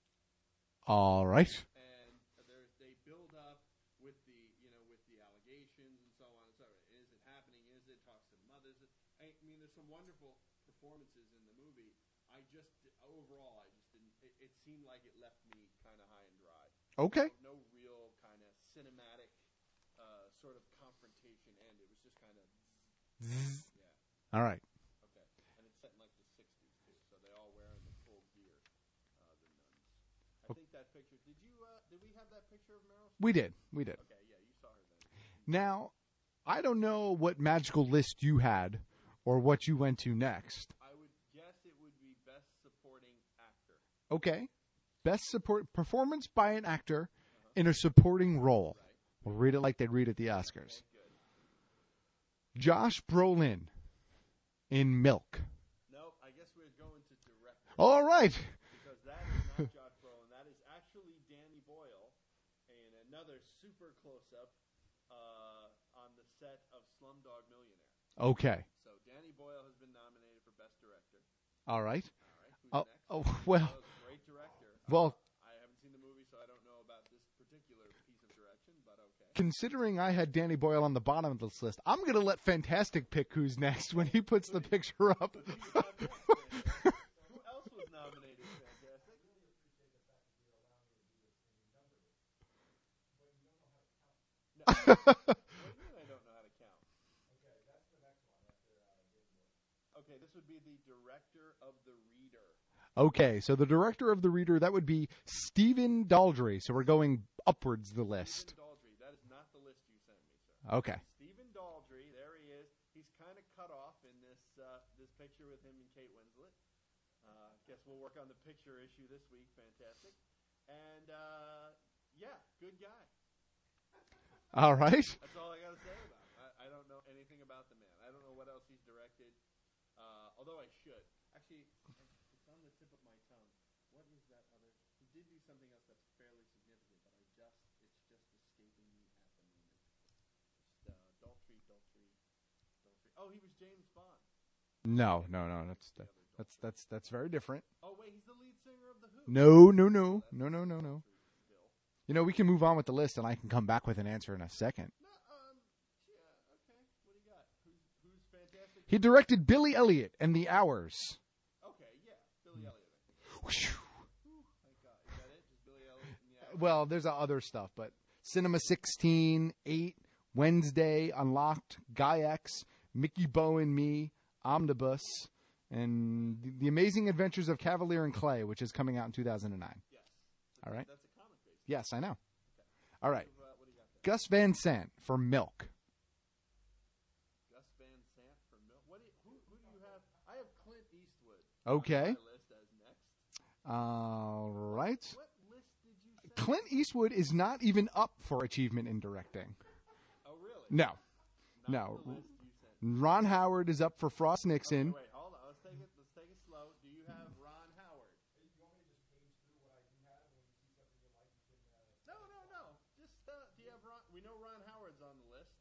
All right. And there's they build up with the you know with the allegations and so on and so on. Is it happening? Is it? Talks to the mothers. I mean, there's some wonderful performances in the movie. I just overall, I just didn't. It, it seemed like it left me kind of high and dry. Okay. No, no real kind of cinematic uh, sort of confrontation end. It was just kind of yeah. All right. Okay, and it's set in like the sixties too, so they all wearing the full gear. Uh, the nuns. I think that picture. Did you? Uh, did we have that picture of Meryl Streep? We did. We did. Okay, yeah, you saw her then. Now, I don't know what magical list you had or what you went to next. I would guess it would be best supporting actor. Okay. Best support performance by an actor in a supporting role. Right. We'll read it like they'd read at the Oscars. Okay, good. Josh Brolin in Milk. No, I guess we're going to director. All right. Because that is not Josh Brolin. That is actually Danny Boyle in another super close-up uh, on the set of Slumdog Millionaire. Okay. So Danny Boyle has been nominated for Best Director. All right. All right, who's Oh, next? oh well. Boyle's a great director. Well, Uh, I haven't seen the movie, so I don't know about this particular piece of direction, but okay. considering I had Danny Boyle on the bottom of this list, I'm going to let Fantastic pick who's next when he puts the picture up. Who else was nominated? Fantastic. No. What do you mean I don't know how to count? Okay, this would be the director of The Reader. Okay, so the director of The Reader, that would be Stephen Daldry. So we're going upwards the list. Stephen Daldry. That is not the list you sent me, sir. Okay. Stephen Daldry, there he is. He's kind of cut off in this uh, this picture with him and Kate Winslet. Uh, guess we'll work on the picture issue this week. Fantastic. And, uh, yeah, good guy. All right. That's all I got to say about him. I, I don't know anything about the man. I don't know what else he's directed, uh, although I should. be something else that's fairly significant, but I just it's just escaping me at the moment. Just, uh, Daltrey, Daltrey, Daltrey. Oh, he was James Bond. No, no, no. That's that's that's that's very different. Oh wait, he's the lead singer of the Who. No, no, no, no, no, no, no. You know, we can move on with the list, and I can come back with an answer in a second. No, um, yeah, okay. What do you got? Who's who's fantastic? He directed Billy Elliot and The Hours. Okay, yeah, Billy Elliot. I think. Whew. Ooh, my God, is that it? Just Billy Elliot and the Hours? Well, there's other stuff, but Cinema sixteen, eight, Wednesday, Unlocked, Guy X, Mickey Bo and Me, Omnibus, and The, the Amazing Adventures of Cavalier and Clay, which is coming out in two thousand nine. Yes. All right. That's a comic based. Yes, I know. Okay. All right. Uh, what do you got there? Gus Van Sant for Milk. Gus Van Sant for Milk. What do you, who, who do you have? I have Clint Eastwood. Okay. On my list as next. All right. What list did you say? Clint Eastwood is not even up for achievement in directing. Oh, really? No. Not No. the list you sent. Ron Howard is up for Frost Nixon. Okay, wait, hold on. Let's take it. Let's take it slow. Do you have Ron Howard? No, no, no. Just uh, do you have Ron? We know Ron Howard's on the list.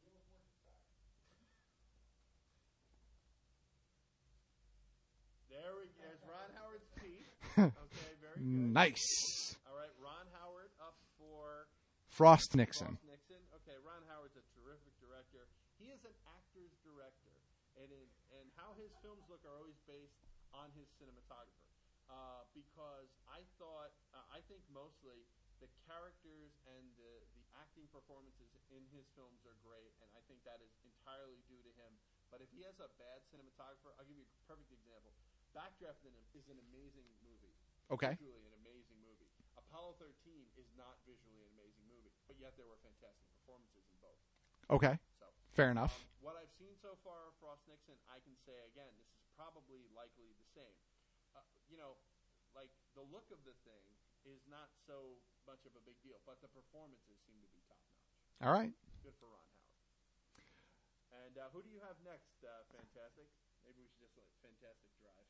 There we go. There's Ron Howard's teeth. Okay, very good. Nice. All right, Ron Howard up for Frost Nixon. Frost Nixon. Okay, Ron Howard's a terrific director. He is an actor's director, and in, and how his films look are always based on his cinematographer. Uh, because I thought, uh, I think mostly the characters and the, the acting performances in his films are great, and I think that is entirely due to him. But if he has a bad cinematographer, I'll give you a perfect example. Backdraft is an amazing movie. Okay. Visually an amazing movie. Apollo thirteen is not visually an amazing movie, but yet there were fantastic performances in both. Okay. So Fair enough. Um, what I've seen so far of Frost Nixon, I can say again, this is probably likely the same. Uh, you know, like the look of the thing is not so much of a big deal, but the performances seem to be top notch. All right. Good for Ron Howard. And uh, who do you have next, uh, Fantastic? Maybe we should just let Fantastic drive.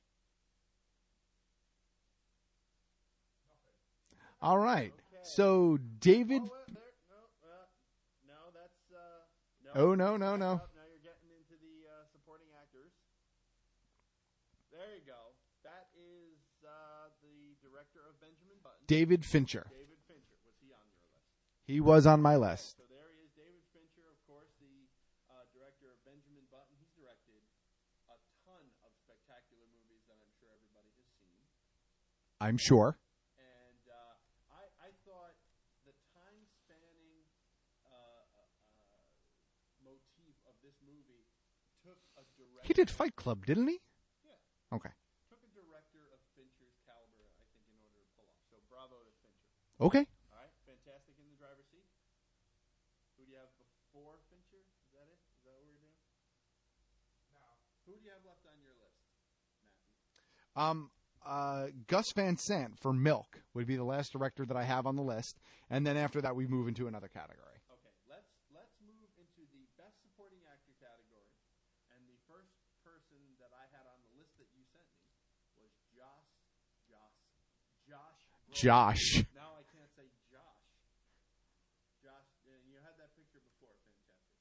All right. Okay. So David. Oh, well, there, no, uh, no, that's uh, no. Oh, no, no, no. Up. Now you're getting into the uh, supporting actors. There you go. That is uh, the director of Benjamin Button. David Fincher. David Fincher. Was he on your list? He was on my list. So there he is, David Fincher, of course, the uh, director of Benjamin Button. He's directed a ton of spectacular movies that I'm sure everybody has seen. I'm sure. And uh, I, I thought the time-spanning uh, uh, motif of this movie took a director. He did Fight Club, didn't he? Yeah. Okay. Took a director of Fincher's caliber, I think, in order to pull off. So bravo to Fincher. Okay. All right, Fantastic in the driver's seat. Who do you have before Fincher? Is that it? Is that what we're doing? No. Who do you have left on your list, Matthew? Um, uh, Gus Van Sant for Milk would be the last director that I have on the list, and then after that we move into another category. Okay, let's let's move into the best supporting actor category, and the first person that I had on the list that you sent me was Josh, Josh, Josh. Brolin. Josh. Now I can't say Josh. Josh, and you had that picture before. Fantastic.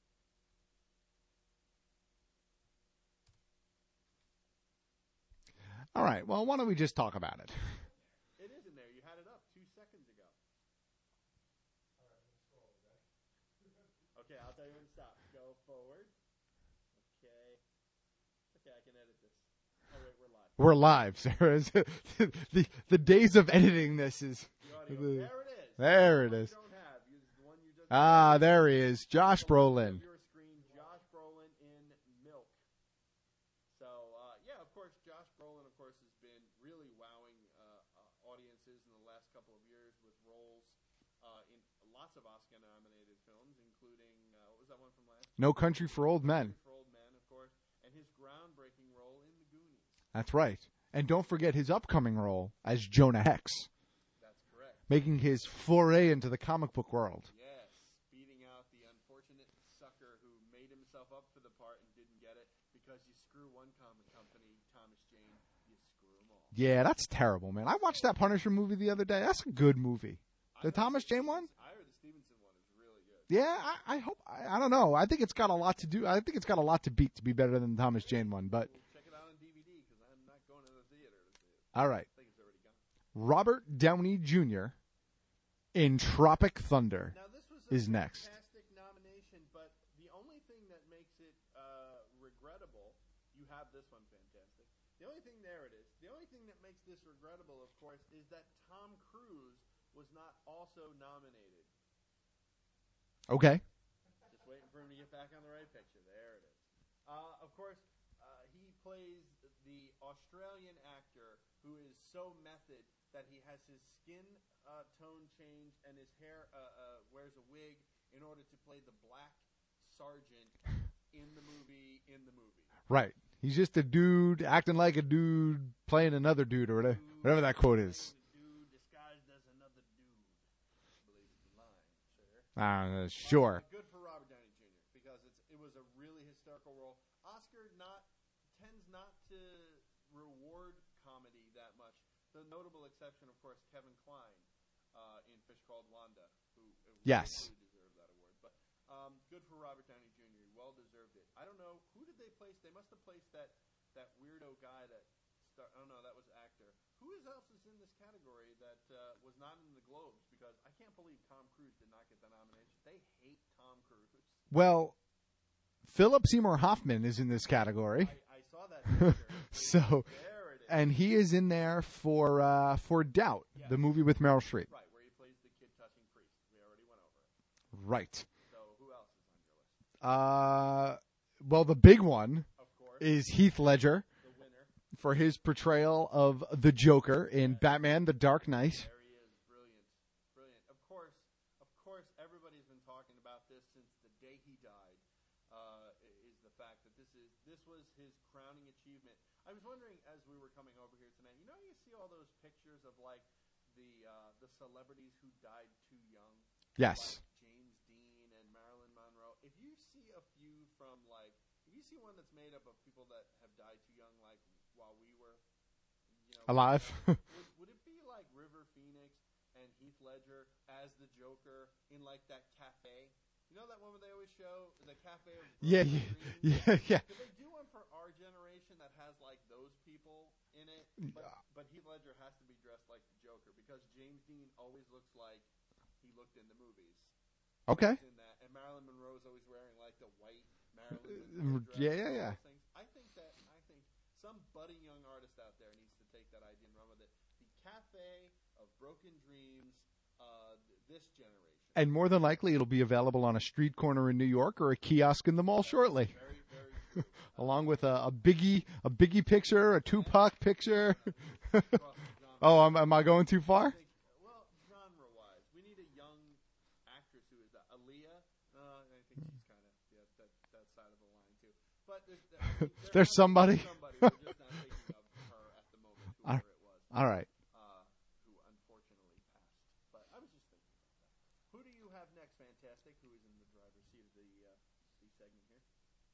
All right. Well, why don't we just talk about it? It is in there. You had it up two seconds ago. Okay, I'll tell you when to stop. Go forward. Okay. Okay, I can edit this. Oh, wait, we're live. We're live, Sarah. the the days of editing this is. The audio. There it is. There it The one is. you don't have. You- the one you just Ah, there he is, Josh Brolin. Your screen, Josh Brolin in Milk. So, uh, yeah, of course, Josh Brolin, of course, has been really wowing uh, uh, audiences in the last couple of years with roles uh, in lots of Oscar-nominated films, including, uh, what was that one from last year? No Country for Old Men. For Old Men, of course, and his groundbreaking role in The Goonies. That's right. And don't forget his upcoming role as Jonah Hex, That's correct. making his foray into the comic book world. Yes, beating out the unfortunate sucker who made himself up for the part and didn't get it because you screw one comic company, Thomas Jane, you screw them all. Yeah, that's terrible, man. I watched that Punisher movie the other day. That's a good movie. The Thomas Jane one? I heard the Stevenson one is really good. Yeah, I, I hope. I, I don't know. I think it's got a lot to do. I think it's got a lot to beat to be better than the Thomas Jane one. But We'll check it out on D V D because I'm not going to the theater to see it. all right, I think it's already gone. Robert Downey Junior in Tropic Thunder Now this was a is next. fantastic nomination, but the only thing that makes it uh, regrettable, you have this one fantastic. The only thing there it is. The only thing that makes this regrettable, of course, is that Tom Cruise was not also nominated. Okay. Just waiting for him to get back on the right picture. There it is. Uh, of course, uh, he plays the Australian actor who is so method that he has his skin uh, tone changed and his hair uh, uh, wears a wig in order to play the black sergeant in the movie. In the movie, Right. He's just a dude acting like a dude playing another dude or whatever, whatever that quote is. dude disguised as another dude. I believe it's the line, sir. Uh, sure. Uh, good for Robert Downey Junior because it's it was a really historical role. Oscar not tends not to reward comedy that much. The notable exception, of course, Kevin Kline uh, in Fish Called Wanda, who uh, Yes. really deserved that award. But um, good for Robert Downey Junior He well deserved it. I don't know who did they place. They must have placed that that weirdo guy that. Star- oh no, that was actor. Who is else is in this category that uh, was not in the Globes? Because I can't believe Tom Cruise did not get the nomination. They hate Tom Cruise. Well, Philip Seymour Hoffman is in this category. I, I saw that picture. So, there it is. and he is in there for uh, for Doubt, Yeah. the movie with Meryl Streep. Right, where he plays the kid-touching priest. We already went over it. Right. So who else is on your list? Uh, well, the big one Of course, is Heath Ledger the winner. for his portrayal of the Joker in Batman: The Dark Knight. There he is. Brilliant. Brilliant. Of course, of course, everybody's been talking about this since the day he died, uh, is the fact that this is this was his crowning achievement. I was wondering, as we were coming over here tonight, you know, you see all those pictures of, like, the uh, the celebrities who died too young? Yes. Like James Dean and Marilyn Monroe. If you see a few from, like, if you see one that's made up of people that have died too young, like, while we were, you know, Alive. would, would it be like River Phoenix and Heath Ledger as the Joker in, like, that cafe? You know that one where they always show the cafe of Yeah, Brooklyn yeah, Dreams? yeah, yeah. Could they do one for our generation that has, like, those people in it? But, but Heath Ledger has to be dressed like the Joker because James Dean always looks like he looked in the movies. Okay. In that, and Marilyn Monroe is always wearing, like, the white Marilyn Monroe dress. Yeah, yeah, and all yeah. those things. I think that I think some budding young artist out there needs to take that idea and run with it. The cafe of broken dreams, uh, th- this generation. And more than likely, it'll be available on a street corner in New York or a kiosk in the mall shortly, Very, very true. along with a, a Biggie, a Biggie picture, a Tupac picture. Across the genre. Oh, am, am I going too I far? think, well, genre-wise, we need a young actress who is that. Aaliyah. Uh, I think she's kind of yeah, that that side of the line too. But there's, I mean, there There's has to be somebody. somebody. We're just not thinking of her at the moment, All- whoever it was, All right. uh, who unfortunately passed. But I was just thinking about that. Who do you have next, Fantastic? Who is in the driver's seat of the uh, the segment here?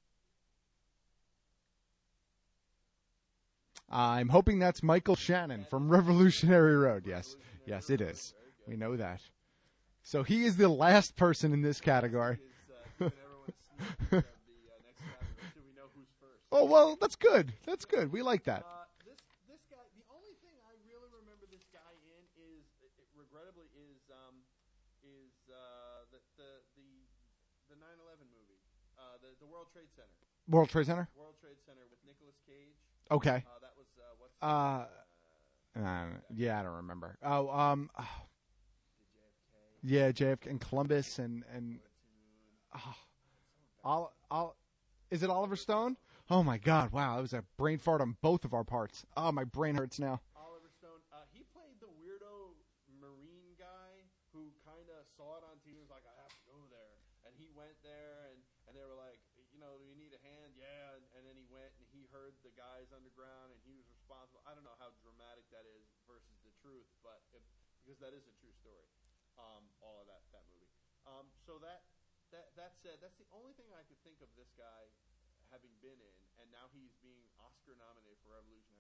I'm hoping that's Michael Shannon from Revolutionary Road. Yes, yes, it is. We know that. So he is the last person in this category. Is uh, giving everyone a sneak peek of the uh, next category. So we know who's first. Oh well, that's good. That's good. We like that. Uh, this this guy. The only thing I really remember this guy in is, it, it regrettably, is um is uh the the the the nine eleven movie, uh the the World Trade Center. World Trade Center. World Trade Center with Nicolas Cage. Okay. Uh, that was uh, what's Uh, uh, Uh, yeah, I don't remember. Oh, um, oh, the J F K. yeah, J F K and Columbus and and oh, Ol- Ol- is it Oliver Stone? Oh my God! Wow, that was a brain fart on both of our parts. Oh, my brain hurts now. Oliver Stone. Uh, he played the weirdo Marine guy who kind of saw it on T V. He was like, I have to go there, and he went there, and, and they were like, you know, do you need a hand? Yeah, and, and then he went and he heard the guys underground, and he was responsible. I don't know how dramatic that is versus the truth, but it, because that is a true story. Um, all of that that movie. Um, so that that that said, that's the only thing I could think of this guy having been in, and now he's being Oscar nominated for Revolutionary Road.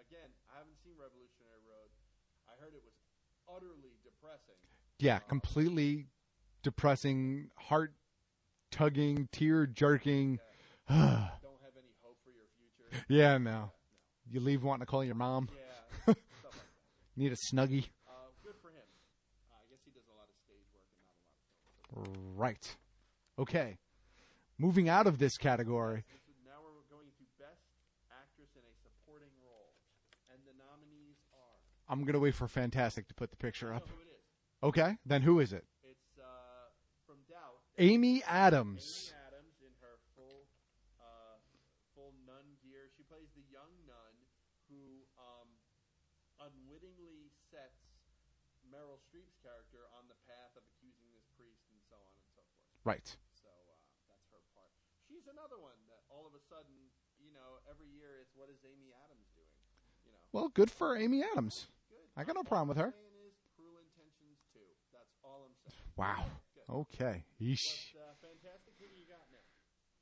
again, I haven't seen Revolutionary Road. I heard it was utterly depressing. Yeah, Uh, completely depressing, heart tugging, tear jerking. Don't have any hope for your future. Yeah, no. You leave wanting to call your mom. Yeah, stuff like that. Need a snuggie. Uh, good for him. Uh, I guess he does a lot of stage work and not a lot of film. Right. Okay. Moving out of this category. This is, now we're going to Best Actress in a Supporting Role. And the nominees are... I'm going to wait for Fantastic to put the picture I up. know who it is. Okay. Then who is it? It's uh, from Doubt. Amy Adams. Amy Adams in her full uh, full nun gear. She plays the young nun who um, unwittingly sets Meryl Streep's character on the path of accusing this priest and so on and so forth. Right. So uh, that's her part. She's another one that all of a sudden, you know, every year it's what is Amy Adams doing? You know. Well, good for Amy Adams. Good. I got no All problem with I'm her. saying is Cruel Intentions two. That's all I'm saying. Wow. Good. Okay. Yeesh. But, uh, Fantastic. Who do you got now?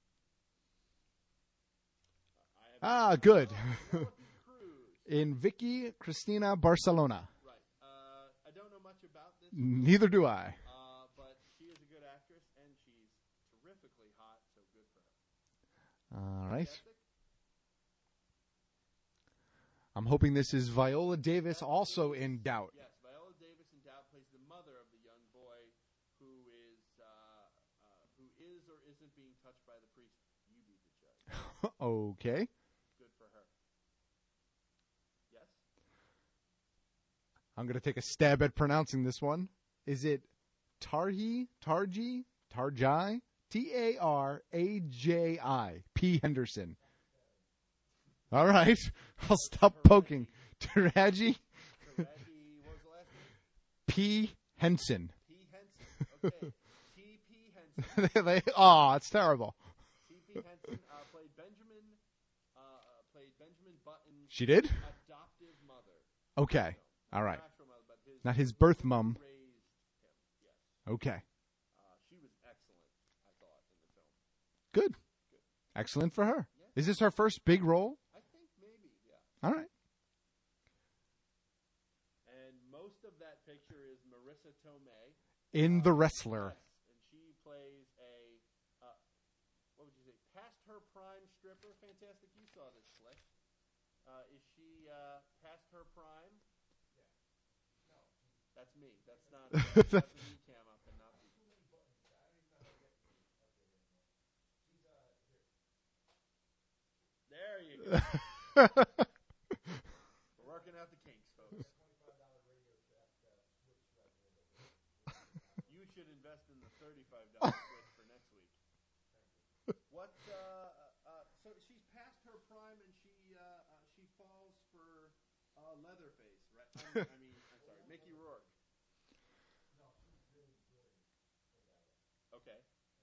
Uh, I have Ah, good. Penelope Cruz. In Vicky Cristina Barcelona. Right. Uh, I don't know much about this, Neither do I. uh, but she is a good actress, and she's terrifically hot, so good for her. All right. Fantastic? I'm hoping this is Viola Davis also in Doubt. Yes, Viola Davis in Doubt plays the mother of the young boy who is uh, uh, who is or isn't being touched by the priest. You be the judge. Okay. Good for her. Yes? I'm going to take a stab at pronouncing this one. Is it Tarji? Tarji? Tarjai? T A R A J I. P. Henderson. All right. I'll stop poking. Taraji? Taraji, what was the last name? P. Henson. P. Henson. Okay. T. P. Henson. they, oh, it's terrible. T. P. Henson uh, played Benjamin. Uh, uh, played Benjamin Button's She did? adoptive mother. Okay. So, All right. not actual mother, but his, Not his birth mom. raised him. Yes. Okay. Uh, she was excellent, I thought, in the film. Good. Excellent for her. Is this her first big role? I think maybe, yeah. All right. And most of that picture is Marissa Tomei. In The Wrestler. Yes, and she plays a, uh, what would you say, past her prime stripper. Fantastic, you saw this flick. Uh, is she uh, past her prime? Yeah. No. That's me. That's not, that's not the knee cam up and not the... There you go. We're working out the kinks, folks. You should invest in the thirty-five dollars switch for next week. What? Uh, uh, so she's past her prime, and she uh, uh, she falls for uh, Leatherface, right? I mean, I mean, I'm sorry, Mickey Rourke. Okay.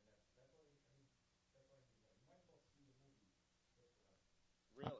Really?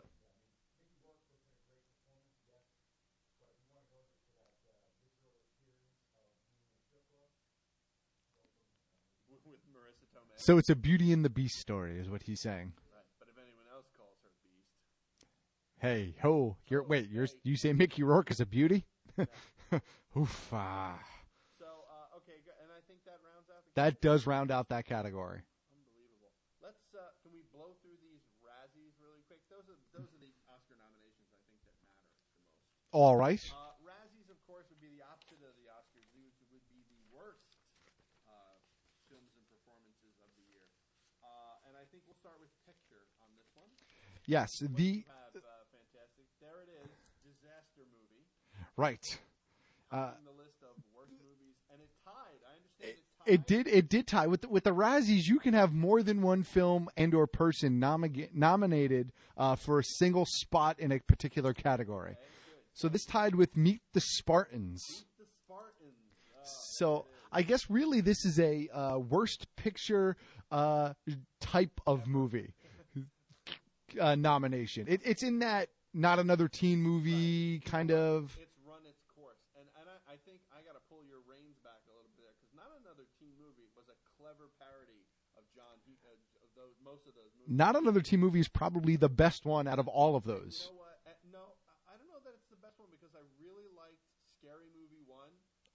With Marissa Tomei. So it's a Beauty and the Beast story, is what he's saying. Right, but if anyone else calls her Beast. Hey, ho! You're wait. You're you say Mickey Rourke is a beauty? Oof! Ah. So, uh, okay, good. And I think that rounds out the That does round out that category. Unbelievable. Let's, uh, can we blow through these Razzies really quick? Those are, those are the Oscar nominations I think that matter the most. All right. Uh, Razzies, of course, would be the opposite of the Oscars. These would be the worst uh, films and performances of the year. Uh, and I think we'll start with picture on this one. Yes. What The do you have, uh, fantastic. There it is, disaster movie. right. Uh, On the list of worst movies, and it tied. I understand it tied. It did. It did tie with the, with the Razzies. You can have more than one film and or person nomi- nominated uh, for a single spot in a particular category. Okay, good. So this tied with Meet the Spartans. The Spartans. Uh, So I guess really this is a uh, worst picture uh, type of movie uh, nomination. It, it's in that not another teen movie kind of. it's run its course, and and I, I think I got to pull your reins back a little bit there because not another teen movie was a clever parody of John He- uh, of those most of those movies. Not another teen movie is probably the best one out of all of those. You know what? Uh, no, I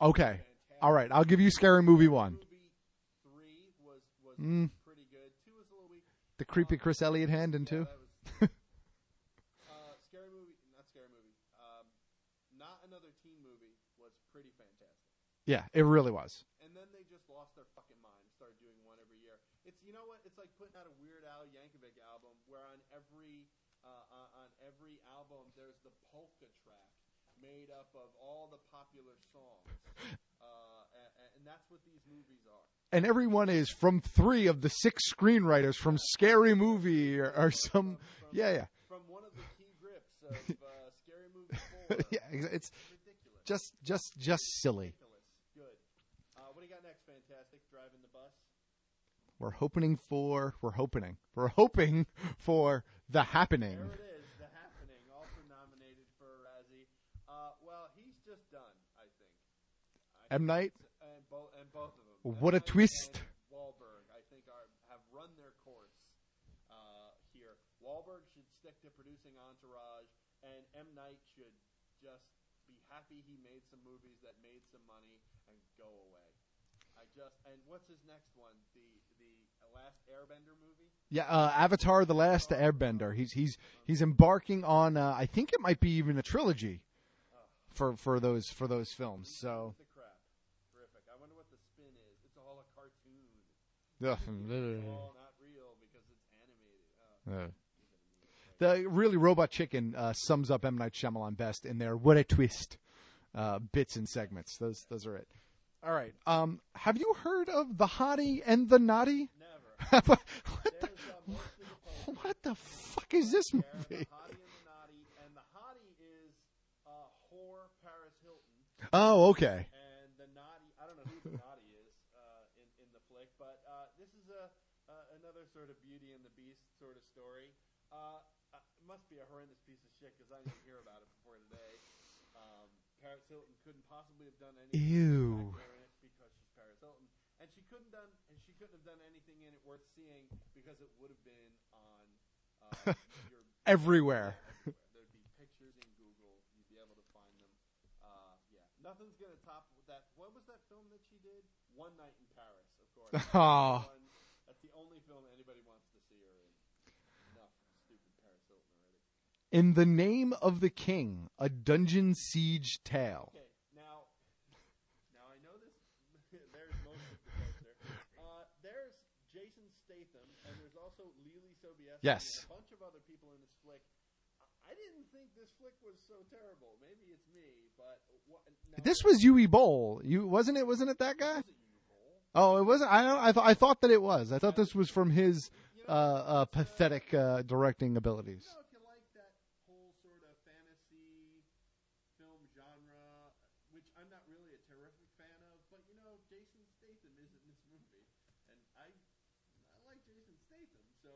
Okay. Fantastic. All right. I'll give you Scary Movie one. Movie three was was Mm. pretty good. Two was a little weak. The creepy Chris Elliott hand in Yeah, two. that was uh, scary movie. Not scary movie. Um, not another teen movie was pretty fantastic. Yeah, it really was. And then they just lost their fucking mind. Started doing one every year. It's you know what? It's like putting out a Weird Al Yankovic album, where on every uh, on every album there's the polka track made up of all the popular songs, uh, and, and that's what these movies are. And everyone is from three of the six screenwriters from Scary Movie or, or some. From, from, Yeah, yeah. From one of the key grips of uh, Scary Movie four. Yeah, exa- it's ridiculous. just, just, just silly. ridiculous. Good. Uh, what do you got next? Fantastic. Driving the bus. We're hoping for. We're hoping. We're hoping for The Happening. There it is. The Happening. Also nominated for a Razzie. Uh, well, he's just done. I think. I M. think Night? it's- And, bo- and both of them. What M. a Night twist. and Wahlberg, I think, are have run their course uh, here. Wahlberg should stick to producing Entourage, and M. Night should just be happy he made some movies that made some money and go away. I just and what's his next one? The the last Airbender movie. Yeah, uh, Avatar: The Last Airbender. He's he's he's embarking on. Uh, I think it might be even a trilogy for for those for those films. So. The crap, terrific. I wonder what the spin is. It's all a cartoon. Ugh. It's all not real because it's animated. Oh. The really Robot Chicken uh, sums up M. Night Shyamalan best in their "What a Twist" uh, bits and segments. Those those are it. All right. Um, have you heard of The Hottie and the Naughty? Never. what, the, There's, uh, most of the poster. what the fuck is this There, movie? The Hottie and the Naughty, and the Hottie is uh, whore Paris Hilton, Oh, okay. and the Naughty. I don't know who the Naughty is uh, in in the flick, but uh, this is a uh, another sort of Beauty and the Beast sort of story. Uh, uh, it must be a horrendous piece of shit because I didn't hear about it before today. Um, Paris Hilton couldn't possibly have done anything Ew. spectacular in it because she's Paris Hilton, and she couldn't done and she couldn't have done anything in it worth seeing because it would have been on uh, your Everywhere. everywhere. There'd be pictures in Google. You'd be able to find them. Uh, yeah, nothing's gonna top that. What was that film that she did? One Night in Paris, of course. Oh. One, that's the only film anybody wants to see her in. Enough stupid Paris Hilton already. In the Name of the King, a Dungeon Siege Tale. Okay, now, now I know this. There's most of the poster. Uh, there's Jason Statham, and there's also Lily Sobieski. Yes. And a bunch of other people in this flick. I I didn't think this flick was so terrible. Maybe it's me, but what, now, This was Yui Bowl. You wasn't it? Wasn't it that guy? was it you, Cole? Oh, it wasn't. I don't. I thought. I thought that it was. I thought this was from his uh, uh, pathetic uh, directing abilities. You know, if you like that whole sort of fantasy film genre, which I'm not really a terrific fan of, but you know, Jason Statham is in this movie, and I, I like Jason Statham, so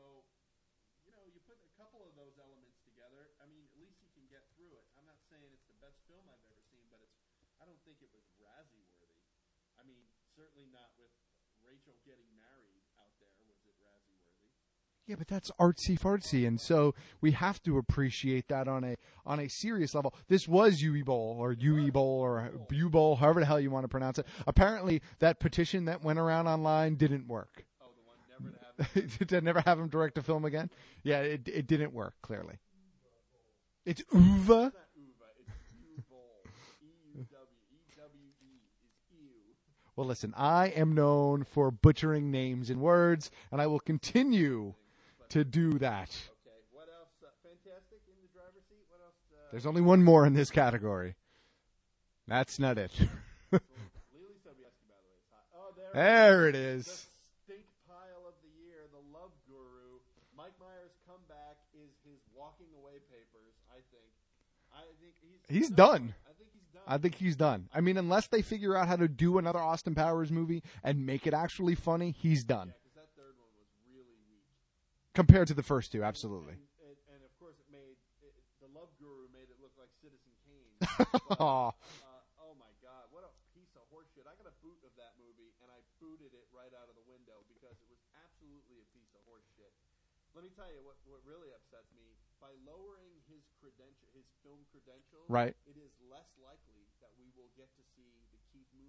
you know, you put a couple of those elements together. I mean, at least you can get through it. I'm not saying it's the best film I've ever seen, but it's. I don't think it was Razzie worthy. I mean, certainly not with Rachel getting married out there. Was it Razzie worthy? Yeah, but that's artsy fartsy, and so we have to appreciate that on a on a serious level. This was Yui Bowl or Yui Bowl or Bu Bowl, however the hell you want to pronounce it. Apparently, that petition that went around online didn't work. Oh, the one never to have. to never have him direct a film again. Yeah, it it didn't work clearly. It's Uva. It's not Uva. It's U-Bowl. E U W. E W E is ew. Well, listen, I am known for butchering names and words, and I will continue to do that. Okay. What else? Uh, fantastic in the driver's seat. What else? Uh, There's only one more in this category. That's not it. Lily Sobieski, by the way, is hot. Oh, there. There it The is. stink pile of the year, the love guru. Mike Myers' comeback is his walking away papers. I think. I think he's. He's done. I think he's done. I think he's done. I mean, unless they figure out how to do another Austin Powers movie and make it actually funny, he's done. Yeah, because that third one was really weak. Compared to the first two, absolutely. And, and, and of course, it made it, the Love Guru made it look like Citizen Kane. But, Aw. uh, oh my God, what a piece of horseshit! I got a boot of that movie, and I booted it right out of the window because it was absolutely a piece of horseshit. Let me tell you what what really upsets me: by lowering his credential, his film credentials, Right. it is less likely that we will get to see the Keith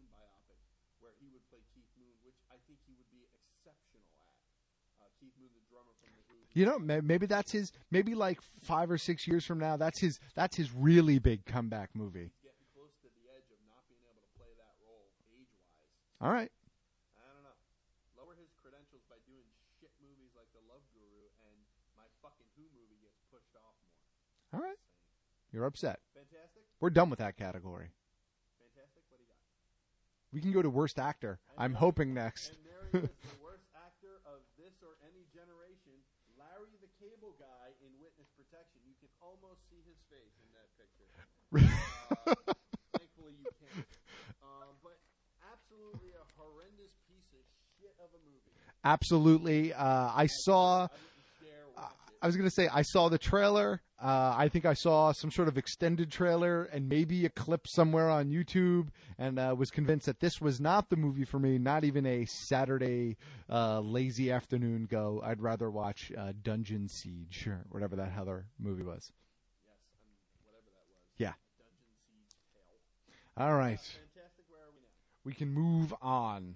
he would play Keith Moon, which I think he would be exceptional at. Uh, Keith Moon, the drummer from the Who. You know, maybe that's his. Maybe like five or six years from now, that's his. That's his really big comeback movie. He's getting close to the edge of not being able to play that role age-wise. All right. I don't know. Lower his credentials by doing shit movies like The Love Guru, and my fucking Who movie gets pushed off more. All right. You're upset. Fantastic. We're done with that category. Fantastic. What do you got? We can go to worst actor. And I'm there- hoping next. And there he is, the worst actor of this or any generation, Larry the Cable Guy in Witness Protection. You can almost see his face in that picture. uh, thankfully, you can't. Um, but absolutely a horrendous piece of shit of a movie. Absolutely. Uh, I saw. I didn't dare watch it. I was going to say, I saw the trailer. Uh, I think I saw some sort of extended trailer and maybe a clip somewhere on YouTube, and uh, was convinced that this was not the movie for me, not even a Saturday uh, lazy afternoon go. I'd rather watch uh, Dungeon Siege or whatever that other movie was. Yes, um, whatever that was. Yeah. Dungeon Siege Tale. All right. Uh, fantastic. Where are we now? We can move on.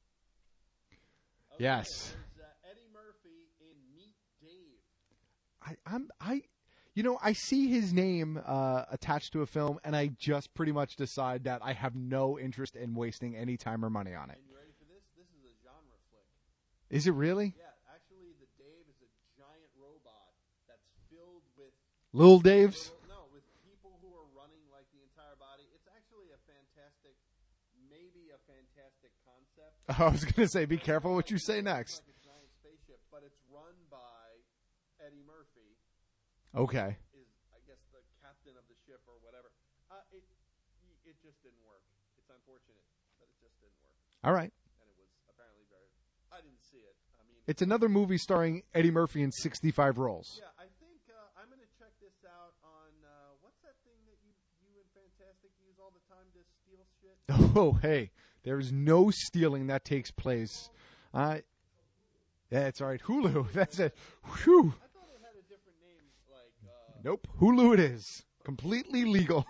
Okay, Yes. There's uh, Eddie Murphy in Meet Dave. I, I'm I, you know, I see his name uh, attached to a film, and I just pretty much decide that I have no interest in wasting any time or money on it. And you ready for this? This is a genre flick. Is it really? Yeah, actually, the Dave is a giant robot that's filled with Little Dave's? little- no, with people who are running like the entire body. It's actually a fantastic, maybe a fantastic concept. I was going to say, be careful what you say It's next. like a giant spaceship, but it's run by Eddie Murphy. Okay. Is I guess the captain of the ship or whatever. Uh, it it just didn't work. It's unfortunate, but it just didn't work. All right. And it was apparently very. I didn't see it. I mean, It's another movie starring Eddie Murphy in sixty-five roles. yeah. I think uh, I'm going to check this out on uh, what's that thing that you you and Fantastic use all the time to steal shit. Oh, hey. There's no stealing that takes place. Uh, that's all right. Hulu. That's it. Whew. I thought it had a different name, like. Uh, Nope. Hulu it is. Completely legal.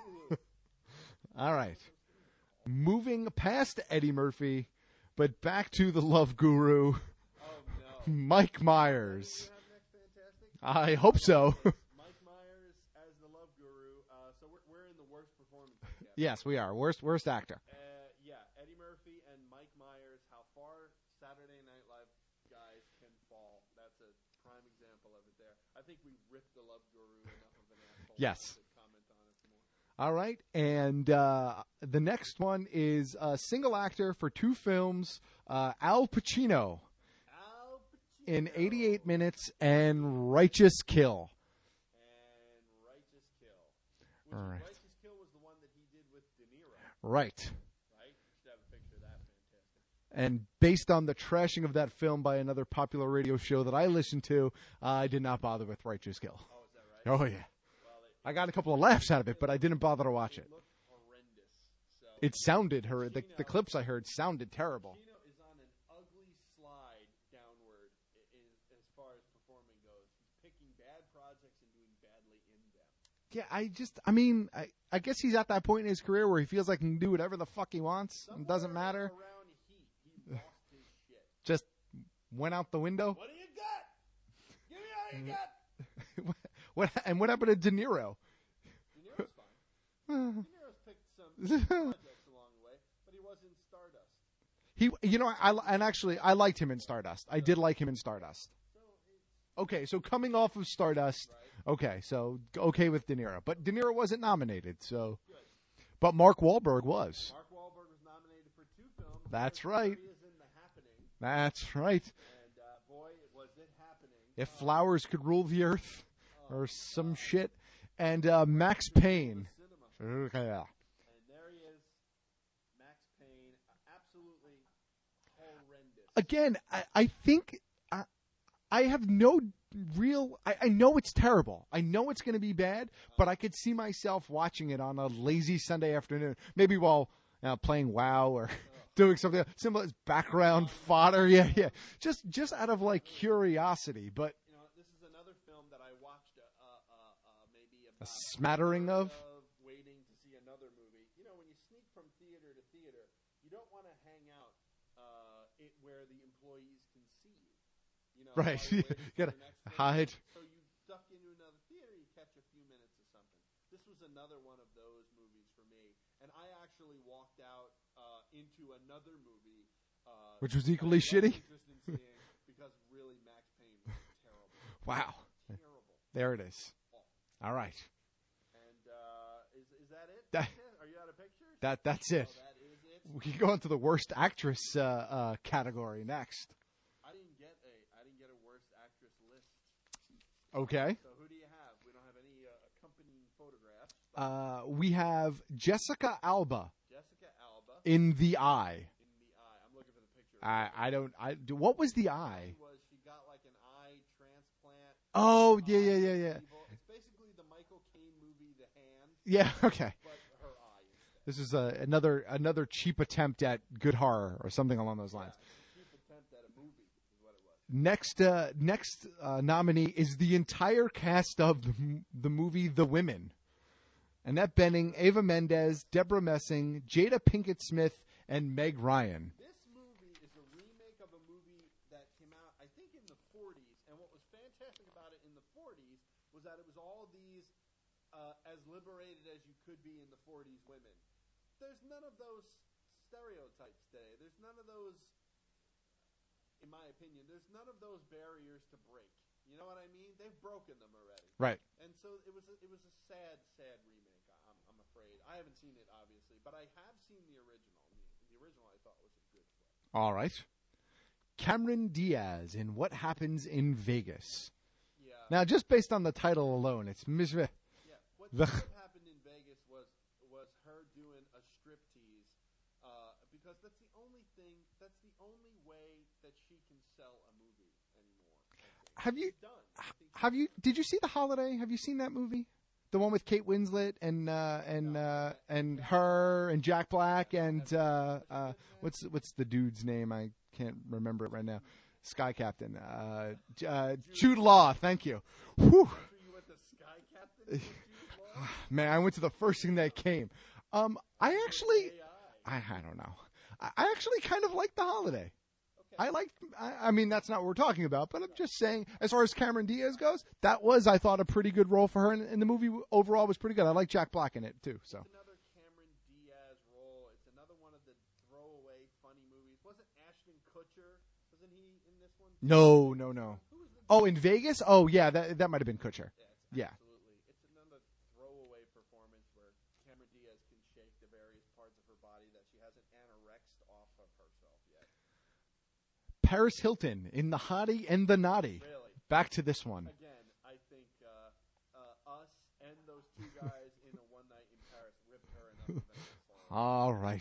All right. Moving past Eddie Murphy, but back to the Love Guru, oh no. Mike Myers. You have next Fantastic? I hope so. Mike Myers as the Love Guru. Uh, so we're we're in the worst performance category. Yes, we are. Worst worst actor. Uh, yeah, Eddie Murphy and Mike Myers. How far Saturday Night Live guys can fall. That's a prime example of it there. I think we ripped the Love Guru enough of an asshole. Yes. To comment on it more. All right. And uh, the next one is a single actor for two films, uh, Al Pacino Al Pacino. in eighty-eight minutes and Righteous Kill. And Righteous Kill. Which All is- right. Righteous Kill was the one that he did with De Niro, Right. right? You should have a picture of that. Fantastic. And based on the trashing of that film by another popular radio show that I listened to, uh, I did not bother with Righteous Kill. Oh, is that right? Oh, yeah. Well, it, I got a couple of laughs out of it, but I didn't bother to watch it. it looked horrendous. So It sounded her. The, the clips I heard sounded terrible. Pacino is on an ugly slide downward i- in, as far as performing goes. He's picking bad projects and doing badly in them. Yeah, I just, I mean, I, I guess he's at that point in his career where he feels like he can do whatever the fuck he wants. It doesn't Somewhere matter. Around Heat, he lost his shit. Just went out the window. What do you got? Give me all you got. What and what happened to De Niro? De Niro's fine. De Niro's picked some projects along the way, but he was in Stardust. He, you know, I and actually I liked him in Stardust. I did like him in Stardust. So it's Okay, so coming off of Stardust, okay, so okay with De Niro, but De Niro wasn't nominated, so. good. But Mark Wahlberg was. Mark Wahlberg was nominated for two films. That's There right. He is in The Happening, That's right. and uh, boy, was it happening. If Uh, flowers could rule the earth, oh, or some God. shit, and uh, Max Payne. Cinema. Okay. And there he is, Max Payne, uh, absolutely horrendous. Again, I, I think I, I have no real. I, I know it's terrible. I know it's going to be bad, but I could see myself watching it on a lazy Sunday afternoon, maybe while uh, playing WoW or doing something simple as background fodder. Yeah, yeah. Just just out of like curiosity, but You know, this is another film that I watched uh, uh, uh, maybe a about smattering third of. waiting to see another movie. You know, when you sneak from theater to theater, you don't want to hang out it where the employees can see you. You know, Right. while you're waiting You for gotta your next thing. hide. So you duck into another theater, you catch a few minutes of something. This was another one of those movies for me, and I actually walked out uh, into another movie, uh, Which was that I equally was shitty? interested in seeing because really Max Payne was terrible. Wow. Terrible. There it is. Awful. All right. And uh, is is that it? That- Are you out of pictures? That that's it. Oh, that is it. We can go into the worst actress uh, uh, category next. I didn't get a I didn't get a worst actress list. Okay. So who do you have? We don't have any uh, accompanying photographs. Uh, we have Jessica Alba Jessica Alba in The Eye. in The Eye. I'm looking for the picture. I I don't I do- what was The Eye? She was she got like an eye transplant. Oh, yeah, Eye yeah, yeah, is yeah. evil. It's basically the Michael Caine movie The Hand, Yeah. Okay. but her eye instead. This is uh, another another cheap attempt at good horror or something along those lines. Yeah, cheap attempt at a movie is what it was. Next, uh, next uh, nominee is the entire cast of the, m- the movie The Women. Annette Bening, Ava Mendez, Deborah Messing, Jada Pinkett Smith, and Meg Ryan. This movie is a remake of a movie that came out, I think, in the forties. And what was fantastic about it in the forties was that it was all these uh, as liberated as you could be in the forties women. There's none of those stereotypes today. There's none of those, in my opinion, there's none of those barriers to break. You know what I mean? They've broken them already. Right. And so it was a, it was a sad, sad remake, I'm, I'm afraid. I haven't seen it, obviously, but I have seen the original. The, the original I thought was a good flick. All right. Cameron Diaz in What Happens in Vegas. Yeah. Now, just based on the title alone, it's mis- Yeah. What, The- what happened in Vegas was was her doing a striptease uh, because that's the only thing, that's the only way that she can sell a movie anymore. I think. Have you She's done. I think she's have you did you see The Holiday? Have you seen that movie? The one with Kate Winslet and uh, and uh, and her and Jack Black and uh, uh, what's what's the dude's name? I can't remember it right now. Sky Captain. Uh, J- uh, Jude Law. Thank you. Whew. After you went to Sky Captain with Jude Law? Man, I went to the first thing that came. Um, I actually, A I. I, I don't know. I, I actually kind of like The Holiday. Okay. I like. I, I mean, that's not what we're talking about, but I'm just saying, as far as Cameron Diaz goes, that was, I thought, a pretty good role for her, and, and the movie overall was pretty good. I like Jack Black in it too. So It's another Cameron Diaz role. It's another one of the throwaway funny movies. Wasn't Ashton Kutcher? Wasn't he in this one? no, no, no. Who was the? Oh, in Vegas? Oh, yeah, that that might have been Kutcher. Yeah, it's Yeah. absolutely. It's another throwaway performance where Cameron Diaz can shake the various parts of her body that she hasn't anorexed off of herself yet. Paris Hilton in The Hottie and the Naughty. Really. Back to this one. Again, I think uh, uh, us and those two guys in a one night in Paris ripped her enough. of All right.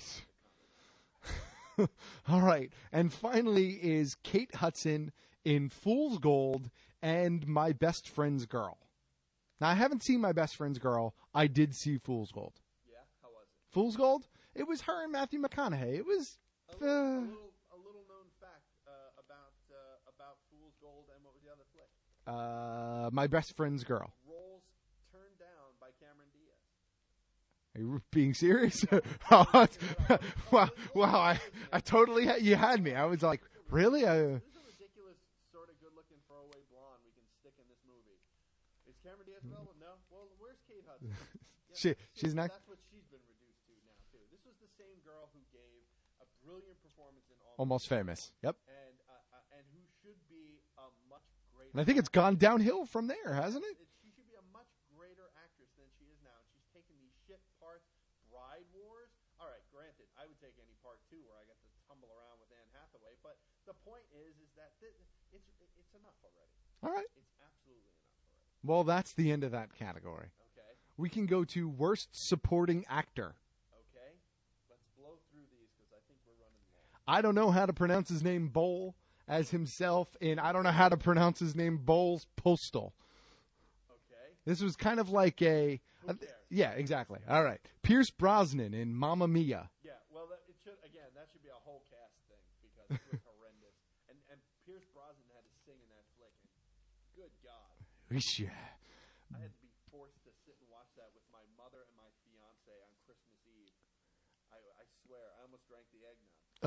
All right. And finally is Kate Hudson in Fool's Gold and My Best Friend's Girl. Now, I haven't seen My Best Friend's Girl. I did see Fool's Gold. Yeah, how was it? Fool's Gold? It was her and Matthew McConaughey. It was... A Uh, little, a little, a little known fact uh, about uh, about Fool's Gold and what was the other flick? uh, My Best Friend's Girl. Roles turned down by Cameron Diaz. Are you being serious? wow, wow! I, I totally had, you had me. I was like, really? I, This is a ridiculous, sort of good-looking throwaway blonde we can stick in this movie. Is Cameron Diaz available? No. Well, where's Kate Hudson? Yeah, She- that's- she's not- That's what she's been reduced to now too. This was the same girl who gave a brilliant performance in Almost Almost, Famous. Yep. and uh, uh, and who should be a much greater. And I think it's gone downhill from there, hasn't it? It- She should be a much greater actress than she is now. She's taken these shit parts. Bride Wars. All right, granted, I would take any part two where I get to tumble around with Anne Hathaway. But the point is, is that th- it's it's enough already. All right. It's absolutely enough already. Well, that's the end of that category. Okay, We can go to Worst Supporting Actor. okay. Let's blow through these because I think we're running long. I don't know how to pronounce his name Bowl as himself, and I don't know how to pronounce his name Bowles Postal. Okay. This was kind of like a... Who cares? Yeah, exactly. All right. Pierce Brosnan in Mamma Mia. Yeah. Well, that, it should again. That should be a whole cast thing because it was horrendous. And and Pierce Brosnan had to sing in that flick. And good God. Yeesh. I had to be forced to sit and watch that with my mother and my fiance on Christmas Eve. I, I swear, I almost drank the eggnog. Oh,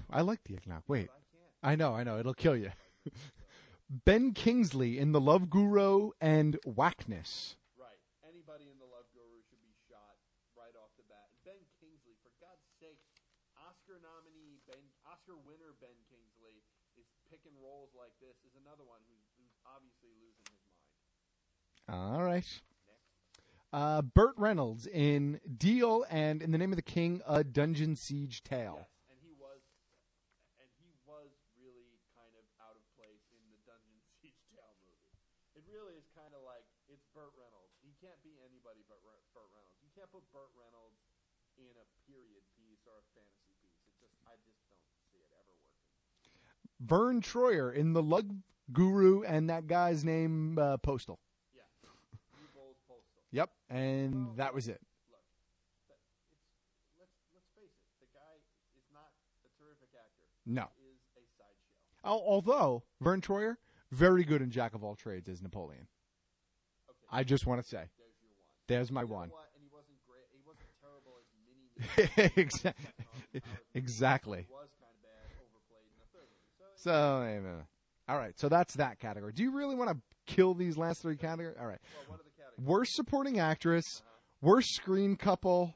I like the eggnog. Wait. But I can't. I know, I know. It'll kill you. So, Ben Kingsley in The Love Guru and Whackness. right. Anybody in the Love Guru should be shot right off the bat. And Ben Kingsley, for God's sake, Oscar nominee Ben, Oscar winner Ben Kingsley is picking roles like this. Is another one who's, who's obviously losing his mind. All right. Next. Uh, Burt Reynolds in Deal and In the Name of the King, A Dungeon Siege Tale. Yes, and he was, and he was really kind of out of place in the Dungeon Siege Tale movie. It really is kind of like it's Burt Reynolds. He can't be anybody but Re- Burt Reynolds. You can't put Burt Reynolds in a period piece or a fantasy piece. It just, I just don't see it ever working. Vern Troyer in The Love Guru and that guy's name, uh, Postal. Yeah, New Bowles Postal. Yep, and that was it. Look, that, it's let's let's face it. The guy is not a terrific actor. No. He is a sideshow. Al- Although, Vern Troyer, very good in Jack of all trades as Napoleon. Okay, I just want to say. there's your one. There's my You know one. what? And he wasn't great. He wasn't terrible as Mini. Exa- exactly. He was kind of bad, overplayed in the third movie. So, So, uh, all right. So that's that category. Do you really want to kill these last three categories? All right. well, what are the categories? Worst supporting actress, worst screen couple,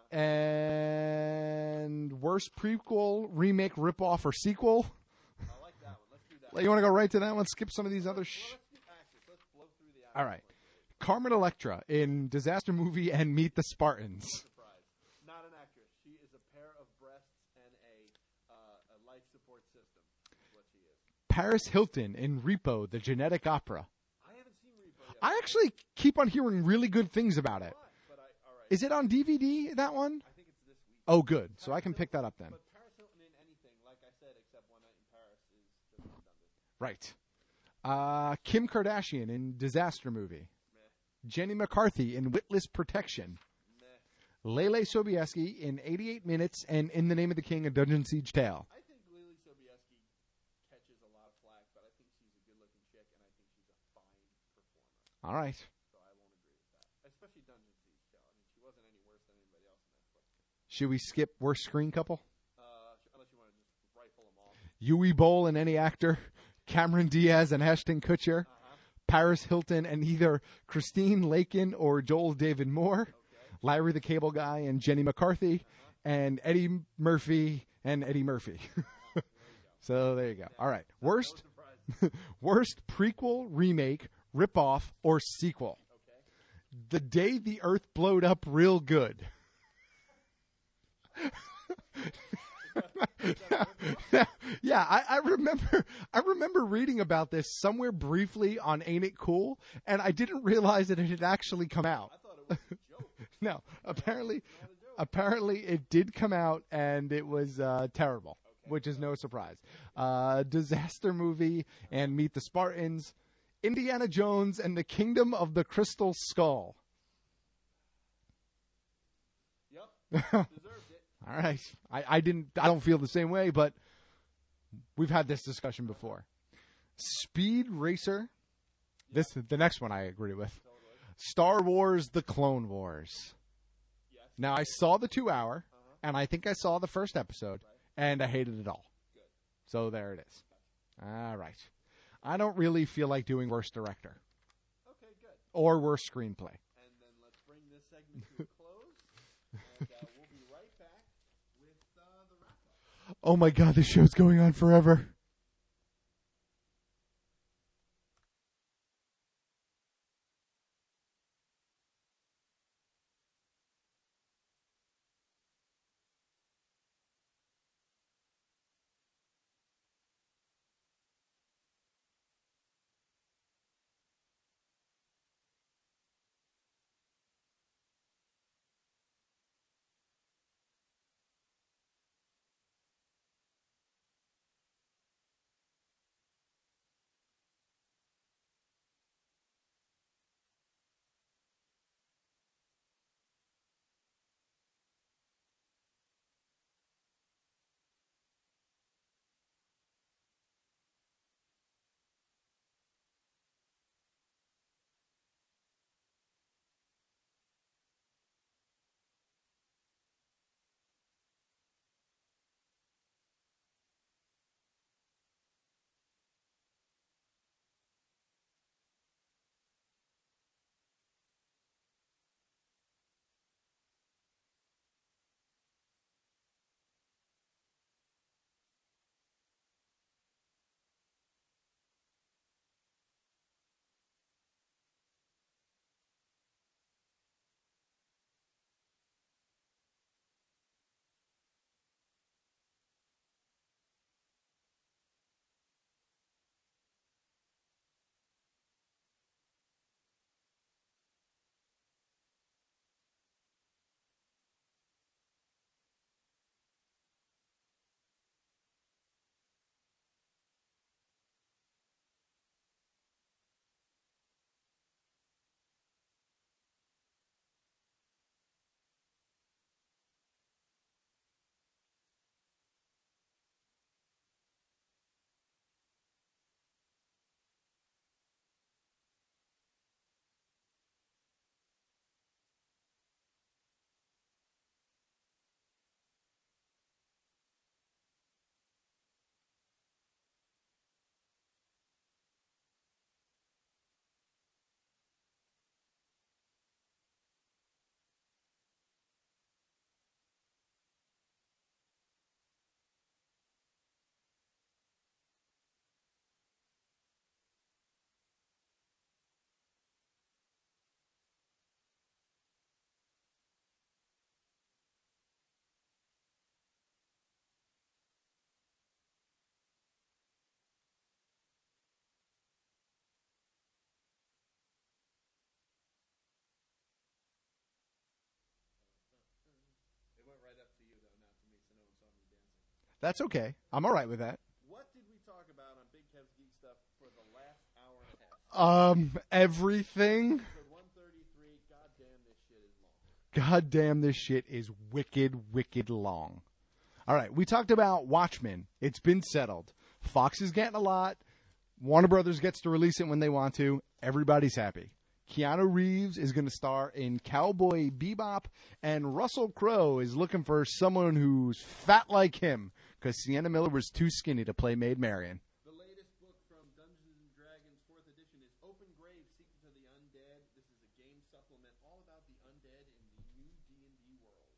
and worst prequel, remake, ripoff, or sequel. I like that one. Let's do that. You want to go right to that one? Skip some of these other. Well, Sh- let's do actors. Let's blow through the actors. all right. quickly. Carmen Electra in Disaster Movie and Meet the Spartans. Surprise. Not an actress. She is a pair of breasts and a uh, a life support system. Is what she is. Paris Hilton in Repo, the Genetic Opera. I haven't seen Repo yet. I actually keep on hearing really good things about it. But I, all right. Is it on D V D, that one? I think it's this week. Oh, good. So I can pick that up then. But Paris Hilton in anything, like I said, except One Night in Paris, is just redundant. Right. Uh, Kim Kardashian in Disaster Movie. Meh. Jenny McCarthy in Witless Protection. Meh. Lele Sobieski in eighty-eight Minutes and In the Name of the King, A Dungeon Siege Tale. I think Lily Sobieski catches a lot of flack, but I think she's a good-looking chick, and I think she's a fine performer. All right. So I won't agree with that. Especially Dungeon Siege Tale. I mean, she wasn't any worse than anybody else in that flick. Should we skip worst screen couple? Uh, unless you want to just rifle them off. Yui Bowl and any actor. Cameron Diaz and Ashton Kutcher. Uh-huh. Paris Hilton and either Christine Lakin or Joel David Moore. Okay. Larry the Cable Guy and Jenny McCarthy. And Eddie Murphy and Eddie Murphy. So there you go. All right. Worst No surprise. worst prequel, remake, ripoff, or sequel. Okay. The Day the Earth Blowed Up Real Good. Yeah, I, I remember I remember reading about this somewhere briefly on Ain't It Cool, and I didn't realize that it had actually come out. I thought it was a joke. No, apparently Not a joke. apparently it did come out, and it was uh, terrible, which is no surprise. Uh, disaster movie and Meet the Spartans, Indiana Jones and the Kingdom of the Crystal Skull. Yep. Deserved it. All right, I, I didn't I don't feel the same way, but we've had this discussion before. Speed Racer. This the next one I agree with. Totally. Star Wars: The Clone Wars. Yes. Now I saw the two hour, Uh-huh. and I think I saw the first episode, and I hated it all. Good. So there it is. All right. I don't really feel like doing worst director Okay, good. or worst screenplay. And then let's bring this segment to a close, and uh, we'll be right back with uh, the wrap-up. Oh my God, this show's going on forever. That's okay. I'm all right with that. What did we talk about on Big Kev's Geek Stuff for the last hour and a half? Um, everything. Episode one thirty-three. God damn, this shit is long. God damn, this shit is wicked, wicked long. All right, we talked about Watchmen. It's been settled. Fox is getting a lot. Warner Brothers gets to release it when they want to. Everybody's happy. Keanu Reeves is going to star in Cowboy Bebop, and Russell Crowe is looking for someone who's fat like him, because Sienna Miller was too skinny to play Maid Marian. The latest book from Dungeons and Dragons fourth edition is Open Grave, Secrets of the Undead. This is a game supplement all about the undead in the new D and D world.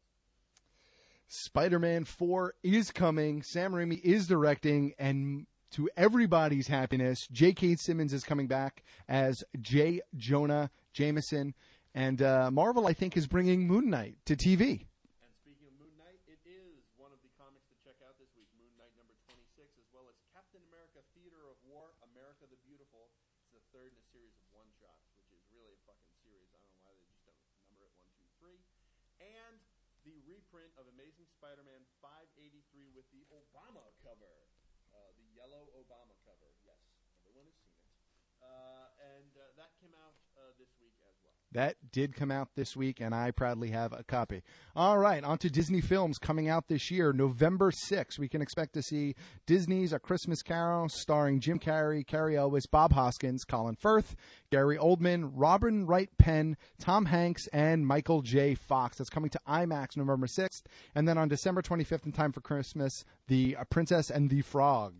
Spider-Man four is coming. Sam Raimi is directing, and to everybody's happiness, J K. Simmons is coming back as J. Jonah Jameson. And uh, Marvel, I think, is bringing Moon Knight to T V. And speaking of Moon Knight, it is one of the comics to check out this week, Moon Knight number twenty-six, as well as Captain America Theater of War, America the Beautiful. It's the third in a series of one-shots, which is really a fucking series. I don't know why they just don't number it one, two, three. And the reprint of Amazing Spider-Man five eighty-three with the Obama cover. Uh, the yellow Obama cover. Yes, everyone has seen it. Uh, and uh, that came out uh, this week as well. That did come out this week, and I proudly have a copy. All right, on to Disney films coming out this year. November sixth, we can expect to see Disney's A Christmas Carol, starring Jim Carrey, Carrie Elwes, Bob Hoskins, Colin Firth, Gary Oldman, Robin Wright Penn, Tom Hanks, and Michael J. Fox. That's coming to IMAX November sixth. And then on December twenty-fifth, in time for Christmas, The uh, Princess and the Frog.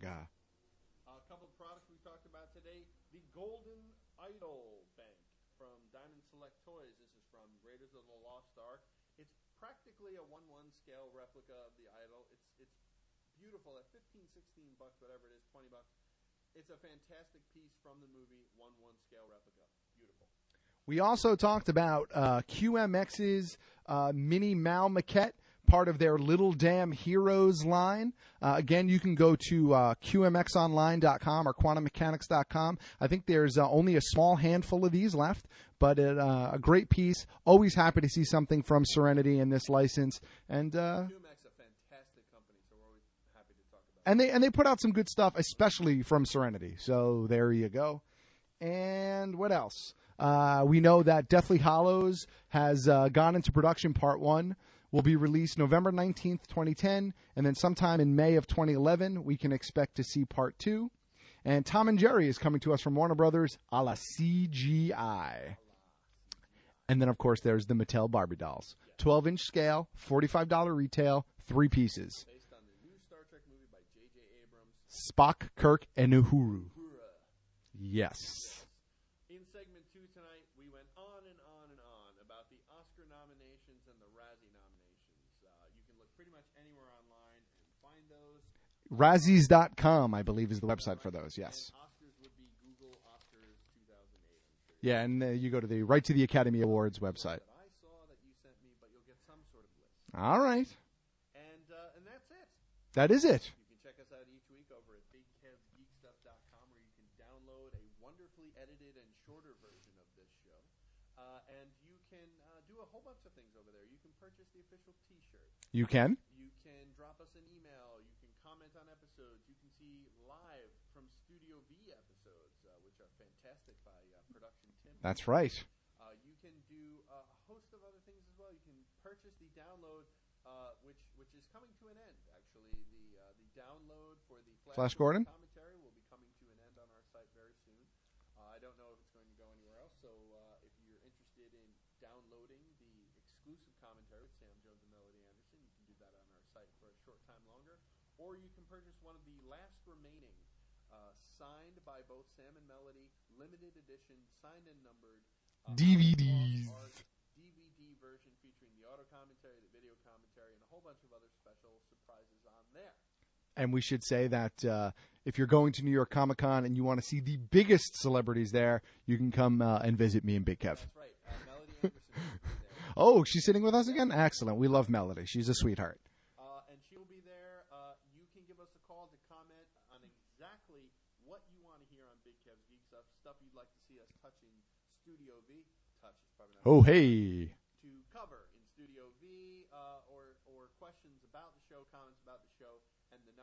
A couple of products we talked about today. The Golden Idol Bank from Diamond Select Toys. This is from Raiders of the Lost Ark. It's practically a one one scale replica of the idol. It's it's beautiful at fifteen, sixteen bucks, whatever it is, twenty bucks. It's a fantastic piece from the movie, one one scale replica. Beautiful. We also talked about uh, Q M X's uh, Mini Mal maquette, part of their Little Damn Heroes line. Uh, again, you can go to uh, Q M X online dot com or quantum mechanics dot com. I think there's uh, only a small handful of these left, but it, uh, a great piece. Always happy to see something from Serenity in this license. And uh, Q M X, a fantastic company, so we're always happy to talk about it. and they and they put out some good stuff, especially from Serenity. So there you go. And what else? Uh, we know that Deathly Hallows has uh, gone into production. Part one will be released November nineteenth, twenty ten, and then sometime in May of twenty eleven, we can expect to see part two. And Tom and Jerry is coming to us from Warner Brothers a la C G I. And then, of course, there's the Mattel Barbie dolls. twelve-inch scale, forty-five dollars retail, three pieces. Based on the new Star Trek movie by J J Abrams. Spock, Kirk, and Uhuru. Uhura. Yes. In segment two tonight, we went on and on and on about the Oscar nominations and the Razzie nominations. Uh, you can look pretty much anywhere online and find those. Razzies dot com, I believe, is the website for those, yes. And Oscars would be Google Oscars two thousand eight. I'm sure. Yeah, and uh, you go to the right to the Academy Awards website. That I saw that you sent me, but you'll get some sort of list. All right. And uh, and that's it. That is it. You can check us out each week over at big kevs geek stuff dot com, where you can download a wonderfully edited and shorter version of this show. Uh, and you can uh, do a whole bunch of things over there. You can purchase the official T-shirt. You can. You can drop us an email. You can comment on episodes. You can see live from Studio V episodes, uh, which are fantastic by uh, Production Tim. That's right. Uh, you can do a host of other things as well. You can purchase the download, uh, which which is coming to an end. Actually, the uh, the download for the Flash, Flash Gordon commentary will be coming to an end on our site very soon. Uh, I don't know if it's going to go anywhere else. So uh, if you're interested in downloading the exclusive commentary with Sam Jones and Melody Anderson, you can do that on our site for a short time longer, or you can purchase one of the last remaining uh, signed by both Sam and Melody, limited edition, signed and numbered uh, D V Ds. art D V D version featuring the auto commentary, the video commentary, and a whole bunch of other special surprises on there. And we should say that uh, if you're going to New York Comic Con and you want to see the biggest celebrities there, you can come uh, and visit me and Big Kev. That's right. Uh, Melody Anderson will be there. Oh, she's sitting with us again? Excellent. We love Melody. She's a sweetheart. Uh, and she will be there. Uh, you can give us a call to comment on exactly what you want to hear on Big Kev's Geek Stuff, stuff you'd like to see us touch in Studio V. Touch is probably not Oh, hey. to cover in Studio V, uh, or or questions about the show, comments about the show, and the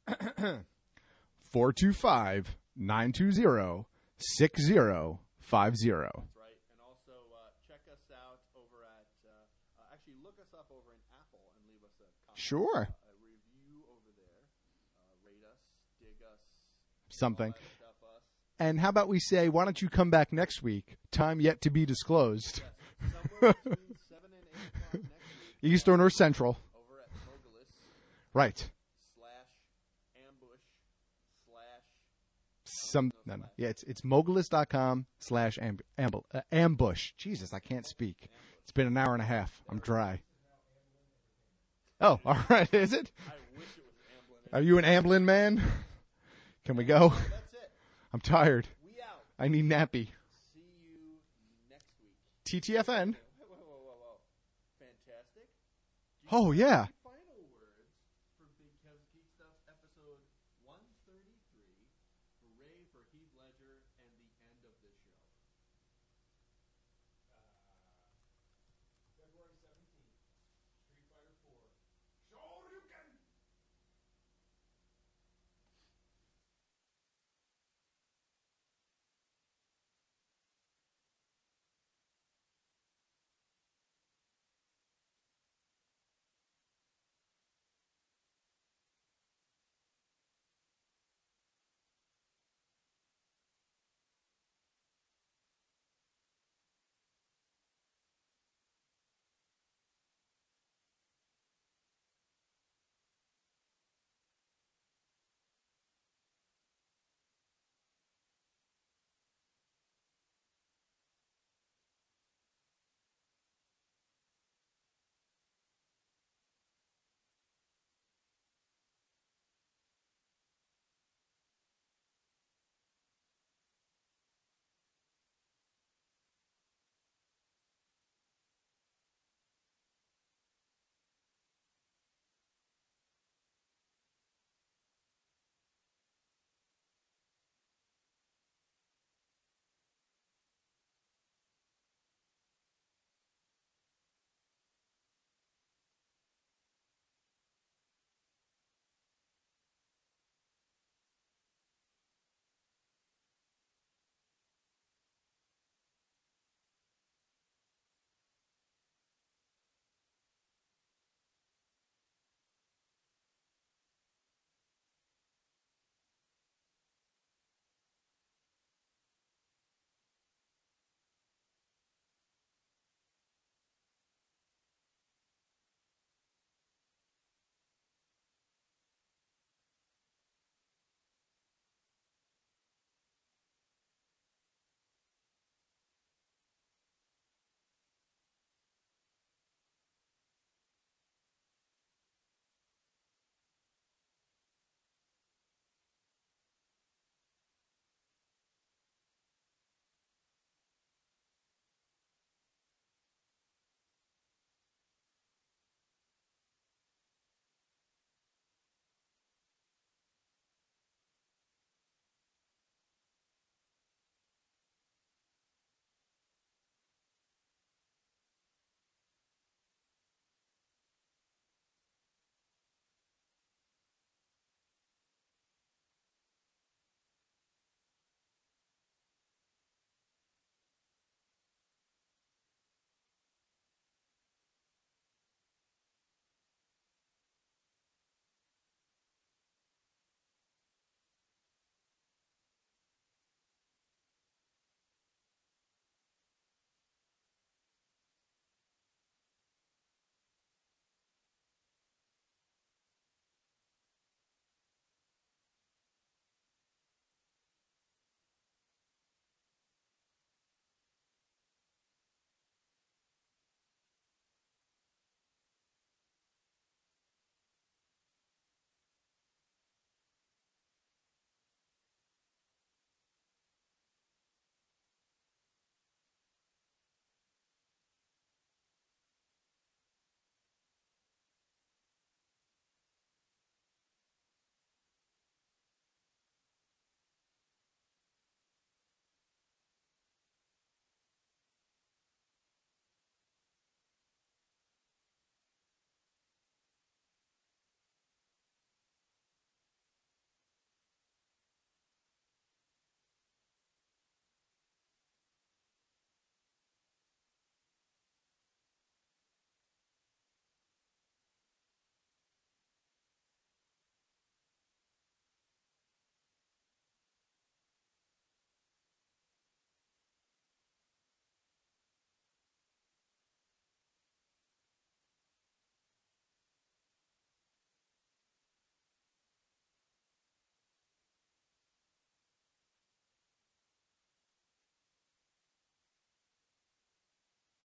four two five, nine two zero, six zero five zero. That's right. And also uh, check us out over at, uh, uh, actually look us up over in Apple and leave us a comment. Sure. Uh, a review over there. Uh, rate us, dig us. Something. all that stuff, us. And how about we say, why don't you come back next week? Time yet to be disclosed. Yes. Somewhere between seven and eight o'clock next week. Eastern or Central. Over at Mogulis Right. slash ambush slash Some no, no. Yeah, it's it's mogulis.com slash amb, amb, uh, ambush. Jesus, I can't speak. It's been an hour and a half. I'm dry. Oh, all right. Is it? I wish it was Amblin. Are you an Amblin man? Can we go? That's it. I'm tired. We out. I need nappy. See you next week. T T F N. Whoa, whoa, whoa, whoa, whoa. Fantastic. Oh, yeah. Final words for Big Kev's Geek Stuff, episode one thirty-three. Hooray for Heath Ledger